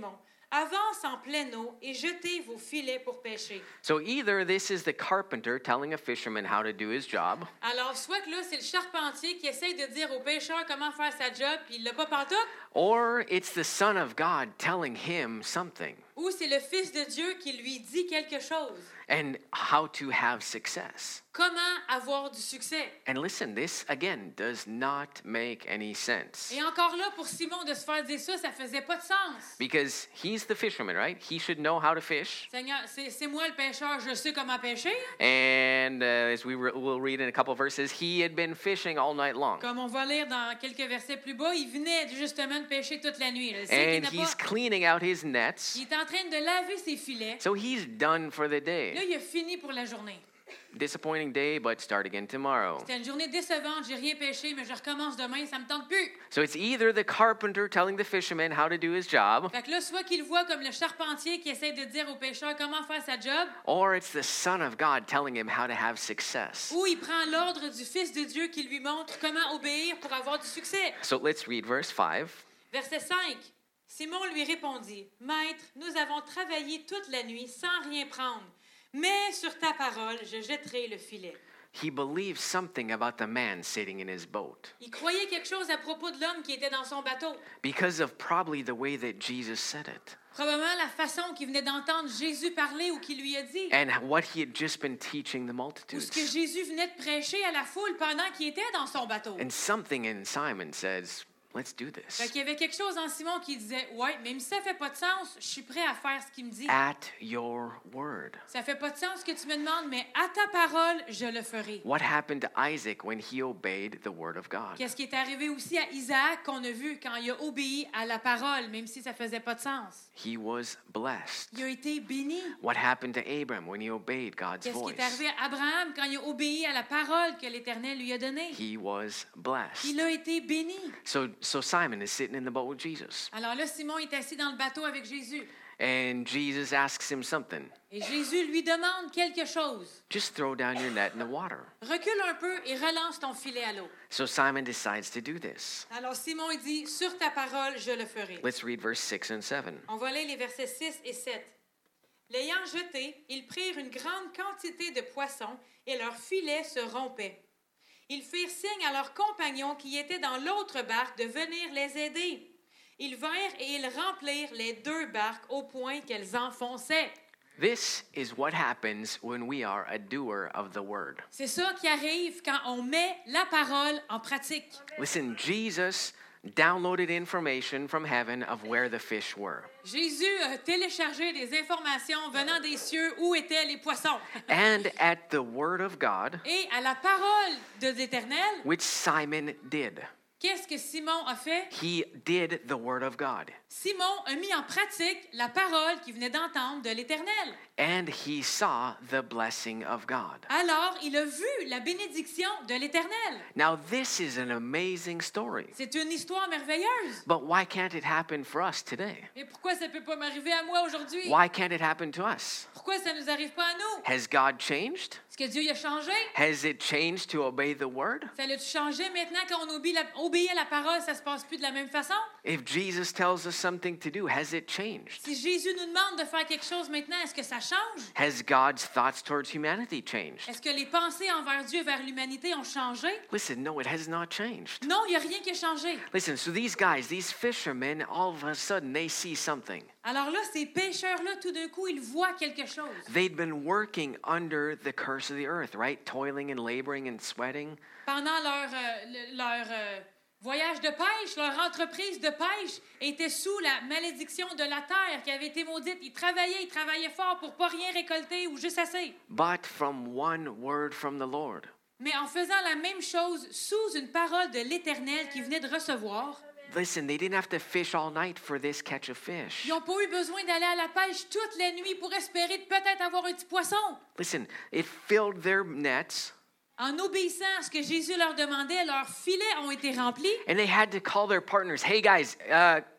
avance en pleine eau et jetez vos filets pour pêcher. So either this is the carpenter telling a fisherman how to do his job, Alors, soit que là, c'est le charpentier qui essaye de dire au pêcheur comment faire sa job, puis il l'a pas pantoute, or it's the Son of God telling him something ou c'est le Fils de Dieu qui lui dit quelque chose. and how to have success. Comment avoir du succès? And listen, this again does not make any sense. Et encore là, pour Simon, de se faire dire ça, ça faisait pas de sens. Because he's the fisherman, right? He should know how to fish. Seigneur, c'est, c'est moi le pêcheur, je sais comment pêcher. And uh, as we re- will read in a couple of verses, he had been fishing all night long. Comme on va lire dans quelques versets plus bas, il venait justement de pêcher toute la nuit. Je sais And qu'il n'a he's pas... cleaning out his nets. Il est en train de laver ses filets. So he's done for the Là, day. il a fini pour la journée. Disappointing day, but start again tomorrow. C'était une journée décevante, j'ai rien pêché, mais je recommence demain, ça me tente plus. So it's either the carpenter telling the fisherman how to do his job, Fait que là, soit qu'il voit comme le charpentier qui essaie de dire au pêcheur comment faire sa job, or it's the Son of God telling him how to have success. ou il prend l'ordre du Fils de Dieu qui lui montre comment obéir pour avoir du succès. So let's read verse five. Verset cinq. Simon lui répondit, « Maître, nous avons travaillé toute la nuit sans rien prendre, mais sur ta parole, je jetterai le filet. » He believed something about the man sitting in his boat Il croyait quelque chose à propos de l'homme qui était dans son bateau. because of probably the way that Jesus said it Probablement la façon qu'il venait d'entendre Jésus parler ou qu'il lui a dit. and what he had just been teaching the Ou ce que multitudes. Jésus venait de prêcher à la foule pendant qu'il était dans son bateau. And something in Simon says, let's do Fait this. qu'il y avait quelque chose en Simon qui disait, « Ouais, même si ça fait pas de sens, je suis prêt à faire ce qu'il me dit. At your word. Ça fait pas de sens ce que tu me demandes, mais à ta parole, je le ferai. » What happened to Isaac when he obeyed the word of God? Qu'est-ce qui est arrivé aussi à Isaac qu'on a vu quand il a obéi à la parole, même si ça faisait pas de sens? He was blessed. Il a été béni. What happened to Abram when he obeyed God's Qu'est-ce qui voice? est arrivé à Abraham quand il a obéi à la parole que l'Éternel lui a donnée? He was blessed. Il a été béni. So, so Simon is sitting in the boat with Jesus, Alors là, Simon est assis dans le bateau avec Jésus. and Jesus asks him something. Et Jésus lui demande quelque chose. Just throw down your net in the water. Recule un peu et relance ton filet à l'eau. So Simon decides to do this. Alors Simon il dit, sur ta parole, je le ferai. Let's read verse six and seven. On va lire les versets six et sept. L'ayant jeté, ils prirent une grande quantité de poissons et leur filet se rompait. Ils firent signe à leurs compagnons qui étaient dans l'autre barque de venir les aider. Ils vinrent et ils remplirent les deux barques au point qu'elles enfonçaient. This is what happens when we are a doer of the word. C'est ça qui arrive quand on met la parole en pratique. Listen, Jesus downloaded information from heaven of where the fish were. Jésus a téléchargé des informations venant des cieux où étaient les poissons. And at the word of God, Et à la parole de l'Éternel, which Simon did. qu'est-ce que Simon a fait? He did the word of God. Simon a mis en pratique la parole qu'il venait d'entendre de l'Éternel. And he saw the blessing of God. Alors, il a vu la bénédiction de l'Éternel. Now, this is an amazing story. C'est une histoire merveilleuse. But why can't it happen for us today? Mais pourquoi ça ne peut pas m'arriver à moi aujourd'hui? Why can't it happen to us? Pourquoi ça ne nous arrive pas à nous? Has God changed? Est-ce que Dieu y a changé? Has it changed to obey the word? Ça l'a changé maintenant quand on obéit, la, obéit à la parole, ça se passe plus de la même façon? If Jesus tells us something to do, has it changed? Si Jésus nous demande de faire quelque chose maintenant, est-ce que ça change? Has God's thoughts towards humanity changed? Est-ce que les pensées envers Dieu, vers l'humanité ont changé? Listen, no, it has not changed. Non, il n'y a rien qui a changé. Listen, so these guys, these fishermen, all of a sudden they see something. Alors là, ces pêcheurs-là, tout d'un coup, ils voient quelque chose. They'd been working under the curse of the earth, right? Toiling and laboring and sweating. Pendant leur, euh, le- leur euh, voyage de pêche, leur entreprise de pêche était sous la malédiction de la terre qui avait été maudite. Ils travaillaient, ils travaillaient fort pour pas rien récolter ou juste assez. But from one word from the Lord, Mais en faisant la même chose sous une parole de l'Éternel qu'ils venaient de recevoir, listen, they didn't have to fish all night for this catch of fish. ils n'ont pas eu besoin d'aller à la pêche toute la nuit pour espérer de peut-être avoir un petit poisson. Listen, it filled their nets, En obéissant à ce que Jésus leur demandait, leurs filets ont été remplis. and they had to call their partners. Hey guys, uh,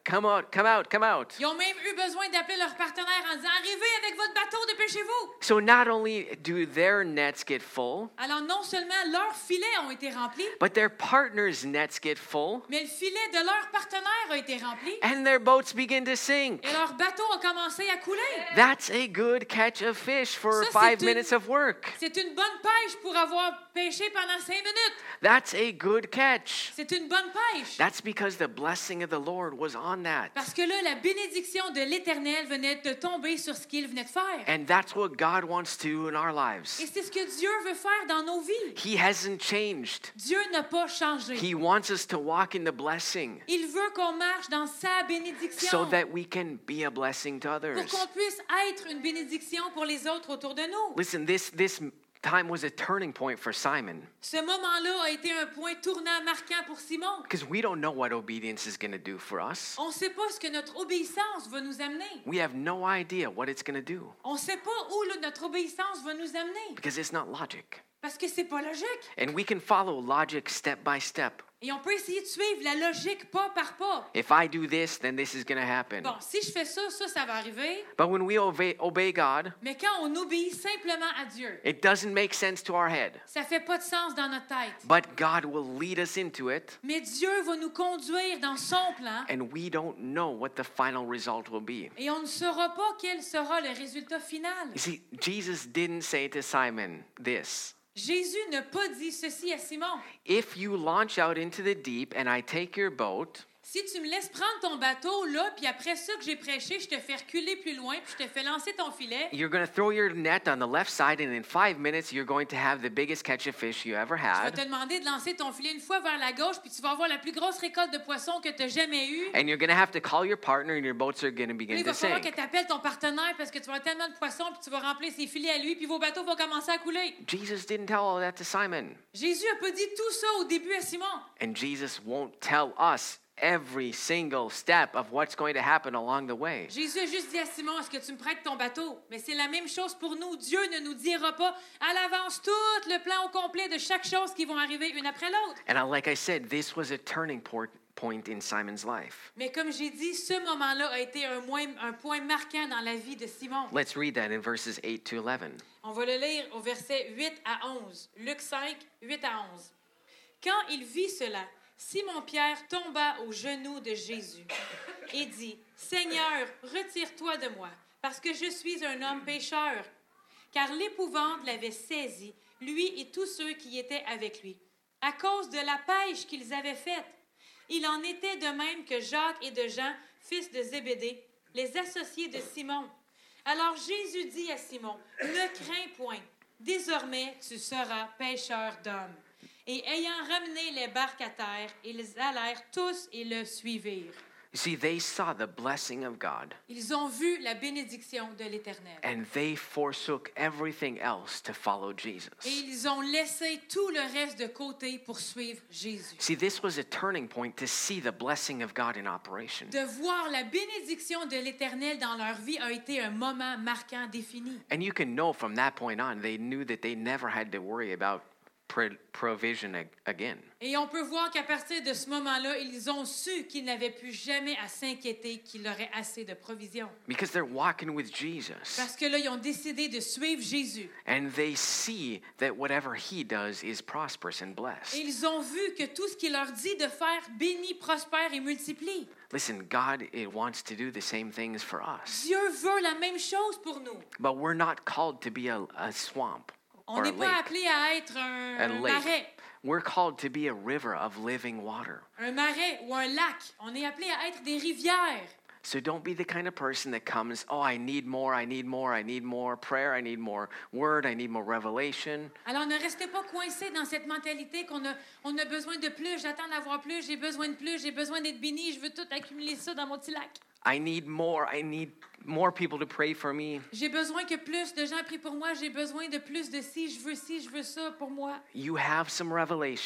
come out, come out, come out. Ils ont même eu besoin d'appeler leur partenaire en disant « Arrivez avec votre bateau, dépêchez-vous! So not only do their nets get full, » Alors non seulement leurs filets ont été remplis, but their partners' nets get full, mais le filet de leur partenaire a été rempli and their boats begin to sink. et leur bateau a commencé à couler. That's a good catch of fish for Ça, c'est five une- minutes of work. C'est une bonne pêche pour avoir pêché pendant cinq minutes. That's a good catch. C'est une bonne pêche. That's because the blessing of the Lord was on that. Parce que là, la bénédiction de l'Éternel venait de tomber sur ce qu'il venait de faire. And that's what God wants to do in our Et lives. c'est ce que Dieu veut faire dans nos vies. He hasn't changed. Dieu n'a pas changé. He wants us to walk in the blessing Il veut qu'on marche dans sa bénédiction so that we can be a blessing to pour others. qu'on puisse être une bénédiction pour les autres autour de nous. Listen, this this time was a turning point for Simon Ce moment-là a été un point tournant marquant pour Simon. because we don't know what obedience is going to do for us. On ne sait pas ce que notre obéissance va nous amener. We have no idea what it's going to do On ne sait pas où là, notre obéissance va nous amener. because it's not logic. Parce que c'est pas logique. And we can follow logic step by step. Et on peut essayer de suivre la logique pas par pas. If I do this, then this is going to happen. Bon, si je fais ça, ça, ça va arriver. But when we obey, obey God, Mais quand on obéit simplement à Dieu, it doesn't make sense to our head. ça fait pas de sens dans notre tête. But God will lead us into it, Mais Dieu va nous conduire dans son plan and we don't know what the final result will be. et on ne saura pas quel sera le résultat final. You see, Jesus didn't say to Simon this. Jésus n'a pas dit ceci à Simon. If you launch out into the deep and I take your boat, Si tu me laisses prendre ton bateau là, puis après ça que j'ai prêché, je te fais reculer plus loin, puis je te fais lancer ton filet, you're going to throw your net on the left side, and in five minutes, you're going to have the biggest catch of fish you ever je vais te had. demander de lancer ton filet une fois vers la gauche, puis tu vas avoir la plus grosse récolte de poissons que tu as jamais eue. And you're going to have to call your partner, and your boats are going to Puis begin il to va falloir que sink. tu appelles ton partenaire parce que tu vas avoir tellement de poissons, puis tu vas remplir ses filets à lui, puis vos bateaux vont commencer à couler. Jesus didn't tell all that to Simon. Jésus n'a pas dit tout ça au début à Simon. And Jesus won't tell us every single step of what's going to happen along the way. Jésus a juste dit à Simon, est-ce que tu me prêtes ton bateau? Mais c'est la même chose pour nous. Dieu ne nous dira pas à l'avance tout le plan au complet de chaque chose qui vont arriver une après l'autre. And I- like I said, this was a turning por- point in Simon's life. Mais comme j'ai dit, ce moment-là a été un, moins- un point marquant dans la vie de Simon. Let's read that in verses eight to eleven. On va le lire au verset huit à onze. Luc cinq, huit à onze. Quand il vit cela, Simon-Pierre tomba aux genoux de Jésus et dit, « Seigneur, retire-toi de moi, parce que je suis un homme pécheur. » Car l'épouvante l'avait saisi, lui et tous ceux qui étaient avec lui, à cause de la pêche qu'ils avaient faite. Il en était de même que Jacques et de Jean, fils de Zébédée, les associés de Simon. Alors Jésus dit à Simon, « Ne crains point, désormais tu seras pêcheur d'hommes. » Et ayant ramené les barques à terre, ils allèrent tous et le suivirent. You see, they saw the blessing of God, Ils ont vu la bénédiction de l'Éternel. and they forsook everything else to follow Jesus. Et ils ont laissé tout le reste de côté pour suivre Jésus. See, this was a turning point to see the blessing of God in operation. De voir la bénédiction de l'Éternel dans leur vie a été un moment marquant défini. And you can know from that point on, they knew that they never had to worry about pro- provision ag- again. Et on peut voir qu'à partir de ce moment-là, ils ont su qu'ils n'avaient plus jamais à s'inquiéter qu'il aurait assez de provisions. Because they're walking with Jesus. Parce que là, ils ont décidé de suivre Jésus. And they see that whatever he does is prosperous and Et blessed. ils ont vu que tout ce qu'il leur dit de faire bénit, prospère et multiplie. Listen, God it wants to do the same things for us. Dieu veut la même chose pour nous. But we're not called to be a, a swamp On or a n'est pas lake. appelé à être un, A un lake. marais, We're called to be a river of living water. un marais ou un lac. On est appelé à être des rivières. So don't be the kind of person that comes, oh, I need more, I need more, I need more prayer, I need more word, I need more revelation. Alors ne restez pas coincés dans cette mentalité qu'on a, on a besoin de plus, j'attends d'avoir plus, j'ai besoin de plus, j'ai besoin d'être béni, je veux tout accumuler ça dans mon petit lac. I need more, I need more people to pray for me. J'ai besoin que plus de gens prient pour moi, j'ai besoin de plus de ci, je veux ci, je veux ça pour moi. You have some revelation,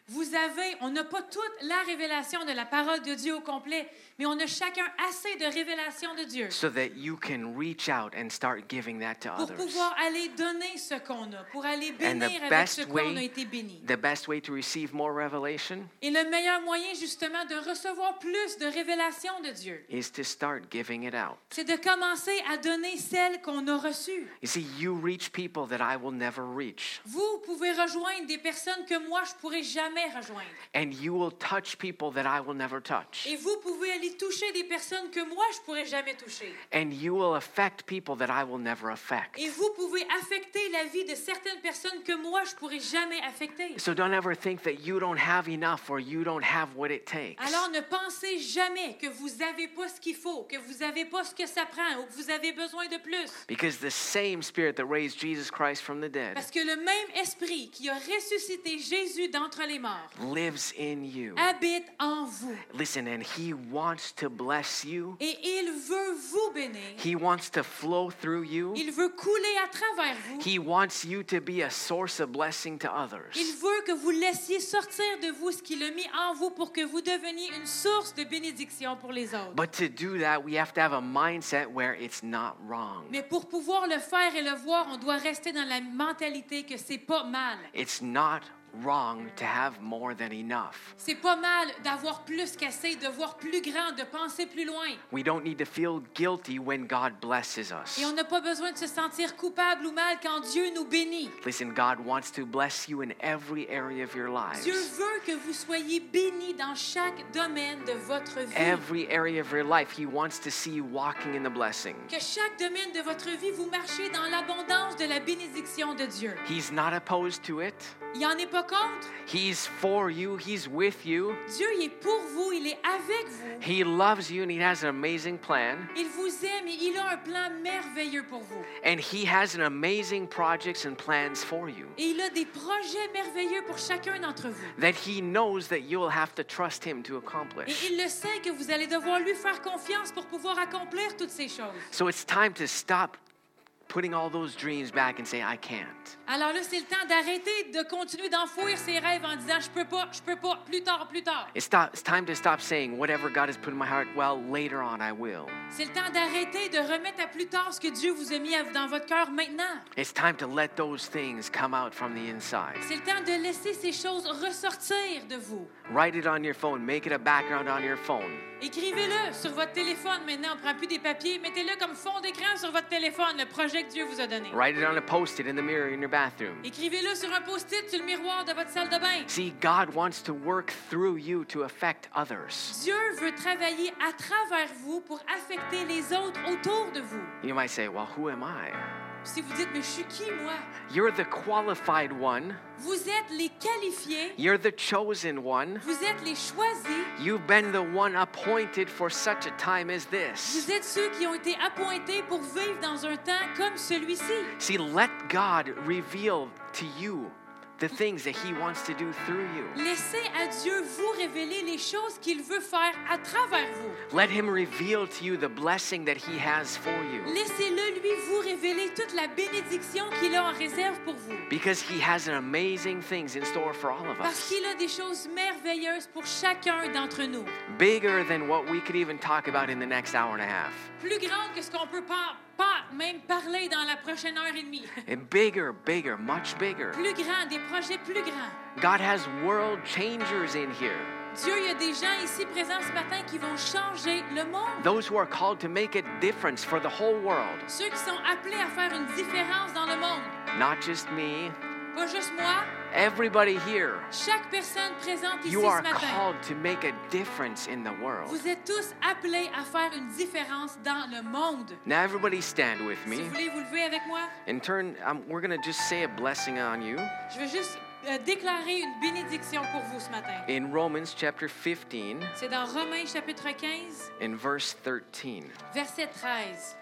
Vous avez, on n'a pas toute la révélation de la parole de Dieu au complet, mais on a chacun assez de révélation de Dieu so that you can reach out and start giving that to pour others. pouvoir aller donner ce qu'on a, pour aller And bénir the avec best ce qu'on a way, été béni. the best way to receive more revelation Et le meilleur moyen justement de recevoir plus de révélation de Dieu, is to start giving it out. c'est de commencer à donner celle qu'on a reçue. You see, you reach people that I will never reach. Vous pouvez rejoindre des personnes que moi je pourrais jamais rejoindre. And you will touch people that I will never touch. Et vous pouvez aller toucher des personnes que moi je pourrais jamais toucher. And you will affect people that I will never affect. Et vous pouvez affecter la vie de certaines personnes que moi je pourrais jamais affecter. So don't ever think that you don't have enough or you don't have what it takes. Alors ne pensez jamais que vous n'avez pas ce qu'il faut, que vous n'avez pas ce que ça prend ou que vous avez besoin de plus. Because the same Spirit that raised Jesus Christ from the dead Parce que le même esprit qui a ressuscité Jésus d'entre les morts lives in you. habite en vous. Listen, and He wants to bless you. Et il veut vous bénir. He wants to flow through you. Il veut couler à travers vous. He wants you to be a source of blessing to others. Il veut que vous laissiez sortir de vous ce qu'il a mis en vous pour que vous deveniez une source de bénédiction pour les autres. But to do that, we have to have a mindset where it's not wrong. Mais pour pouvoir le faire et le voir, on doit rester dans la mentalité que c'est pas mal. It's not wrong to have more than enough. C'est pas mal d'avoir plus qu'assez, de voir plus grand, de penser plus loin. We don't need to feel guilty when God blesses us. Et on n'a pas besoin de se sentir coupable ou mal quand Dieu nous bénit. Listen, God wants to bless you in every area of your Dieu lives. veut que vous soyez bénis dans chaque domaine de votre vie. Every area of your life, He wants to see you walking in the blessing. Que chaque domaine de votre vie, vous marchez dans l'abondance de la bénédiction de Dieu. He's not opposed to it. Il n'en est pas contre. He's for you. He's with you. Dieu il est pour vous, il est avec vous. He loves you and He has an amazing plan. Il vous aime et il a un plan merveilleux pour vous. And He has an amazing projects and plans for you Et il a des projets merveilleux pour chacun d'entre vous. that He knows that you will have to trust Him to Et accomplish. il le sait que vous allez devoir lui faire confiance pour pouvoir accomplir toutes ces choses. So it's time to stop putting all those dreams back and say, I can't. Alors là, c'est le temps d'arrêter de continuer d'enfouir ses rêves en disant je peux pas, je peux pas, plus tard, plus tard. It's, stop, it's time to stop saying, whatever God has put in my heart, well, later on I will. C'est le temps d'arrêter de remettre à plus tard ce que Dieu vous a mis à- dans votre cœur maintenant. It's time to let those things come out from the inside. C'est le temps de laisser ces choses ressortir de vous. Write it on your phone. Make it a background on your phone. Écrivez-le sur votre téléphone maintenant. On ne prend plus des papiers. Mettez-le comme fond d'écran sur votre téléphone, le projet que Dieu vous a donné. Write it on a post-it in the mirror in your bathroom. Écrivez-le sur un post-it sur le miroir de votre salle de bain. See, God wants to work through you to affect others. Dieu veut travailler à travers vous pour affecter les autres autour de vous. You might say, well, who am I? Si vous dites, mais je suis qui, moi? You're the qualified one. Vous êtes les qualifiés. You're the chosen one. Vous êtes les choisis. You've been the one appointed for such a time as this. Vous êtes ceux qui ont été appointés pour vivre dans un temps comme celui-ci. See, let God reveal to you the things that He wants to do through you. Laissez à Dieu vous révéler les choses qu'il veut faire à travers vous. Let Him reveal to you the blessing that He has for you. Laissez-le lui vous révéler toute la bénédiction qu'il a en réserve pour vous. Because He has an amazing things in store for all of Parce us. qu'il a des choses merveilleuses pour chacun d'entre nous. Bigger than what we could even talk about in the next hour and a half. Plus grande que ce qu'on peut pas, pas même parler dans la prochaine heure et demie. And bigger, bigger, much bigger. Plus grand, des projets plus grands. God has world changers in here. Dieu, il y a des gens ici présents ce matin qui vont changer le monde. Those who are called to make a difference for the whole world. Ceux qui sont appelés à faire une différence dans le monde. Not just me, Pas juste moi, everybody here. chaque personne présente ici You ce are matin. called to make a difference in the world. Vous êtes tous appelés à faire une différence dans le monde. Now everybody stand with Si me vous voulez vous lever avec moi, and turn, um, we're going to just say a blessing on you. je veux juste euh, déclarer une bénédiction pour vous ce matin. In Romans chapter fifteen, C'est dans Romains chapitre quinze, in verse thirteen. verset treize.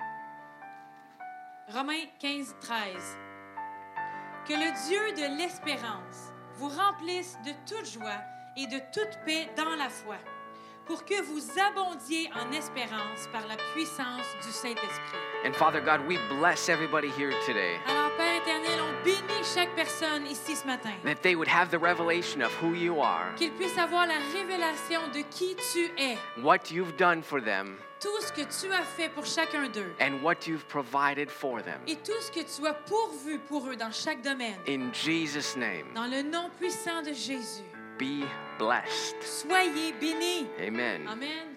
Romains quinze, treize. Que le Dieu de l'espérance vous remplisse de toute joie et de toute paix dans la foi, pour que vous abondiez en espérance par la puissance du Saint-Esprit. And Father God, we bless everybody here today. Alors, Père éternel, on bénit chaque personne ici ce matin. that they would have the revelation of who you are, Qu'ils puissent avoir la révélation de qui tu es. what you've done for them, Tout ce que tu as fait pour chacun d'eux. and what you've provided for them. Et tout ce que tu as pourvu pour eux dans chaque domaine. In Jesus' name, Dans le nom puissant de Jésus. be blessed. Soyez bénis. Amen. Amen.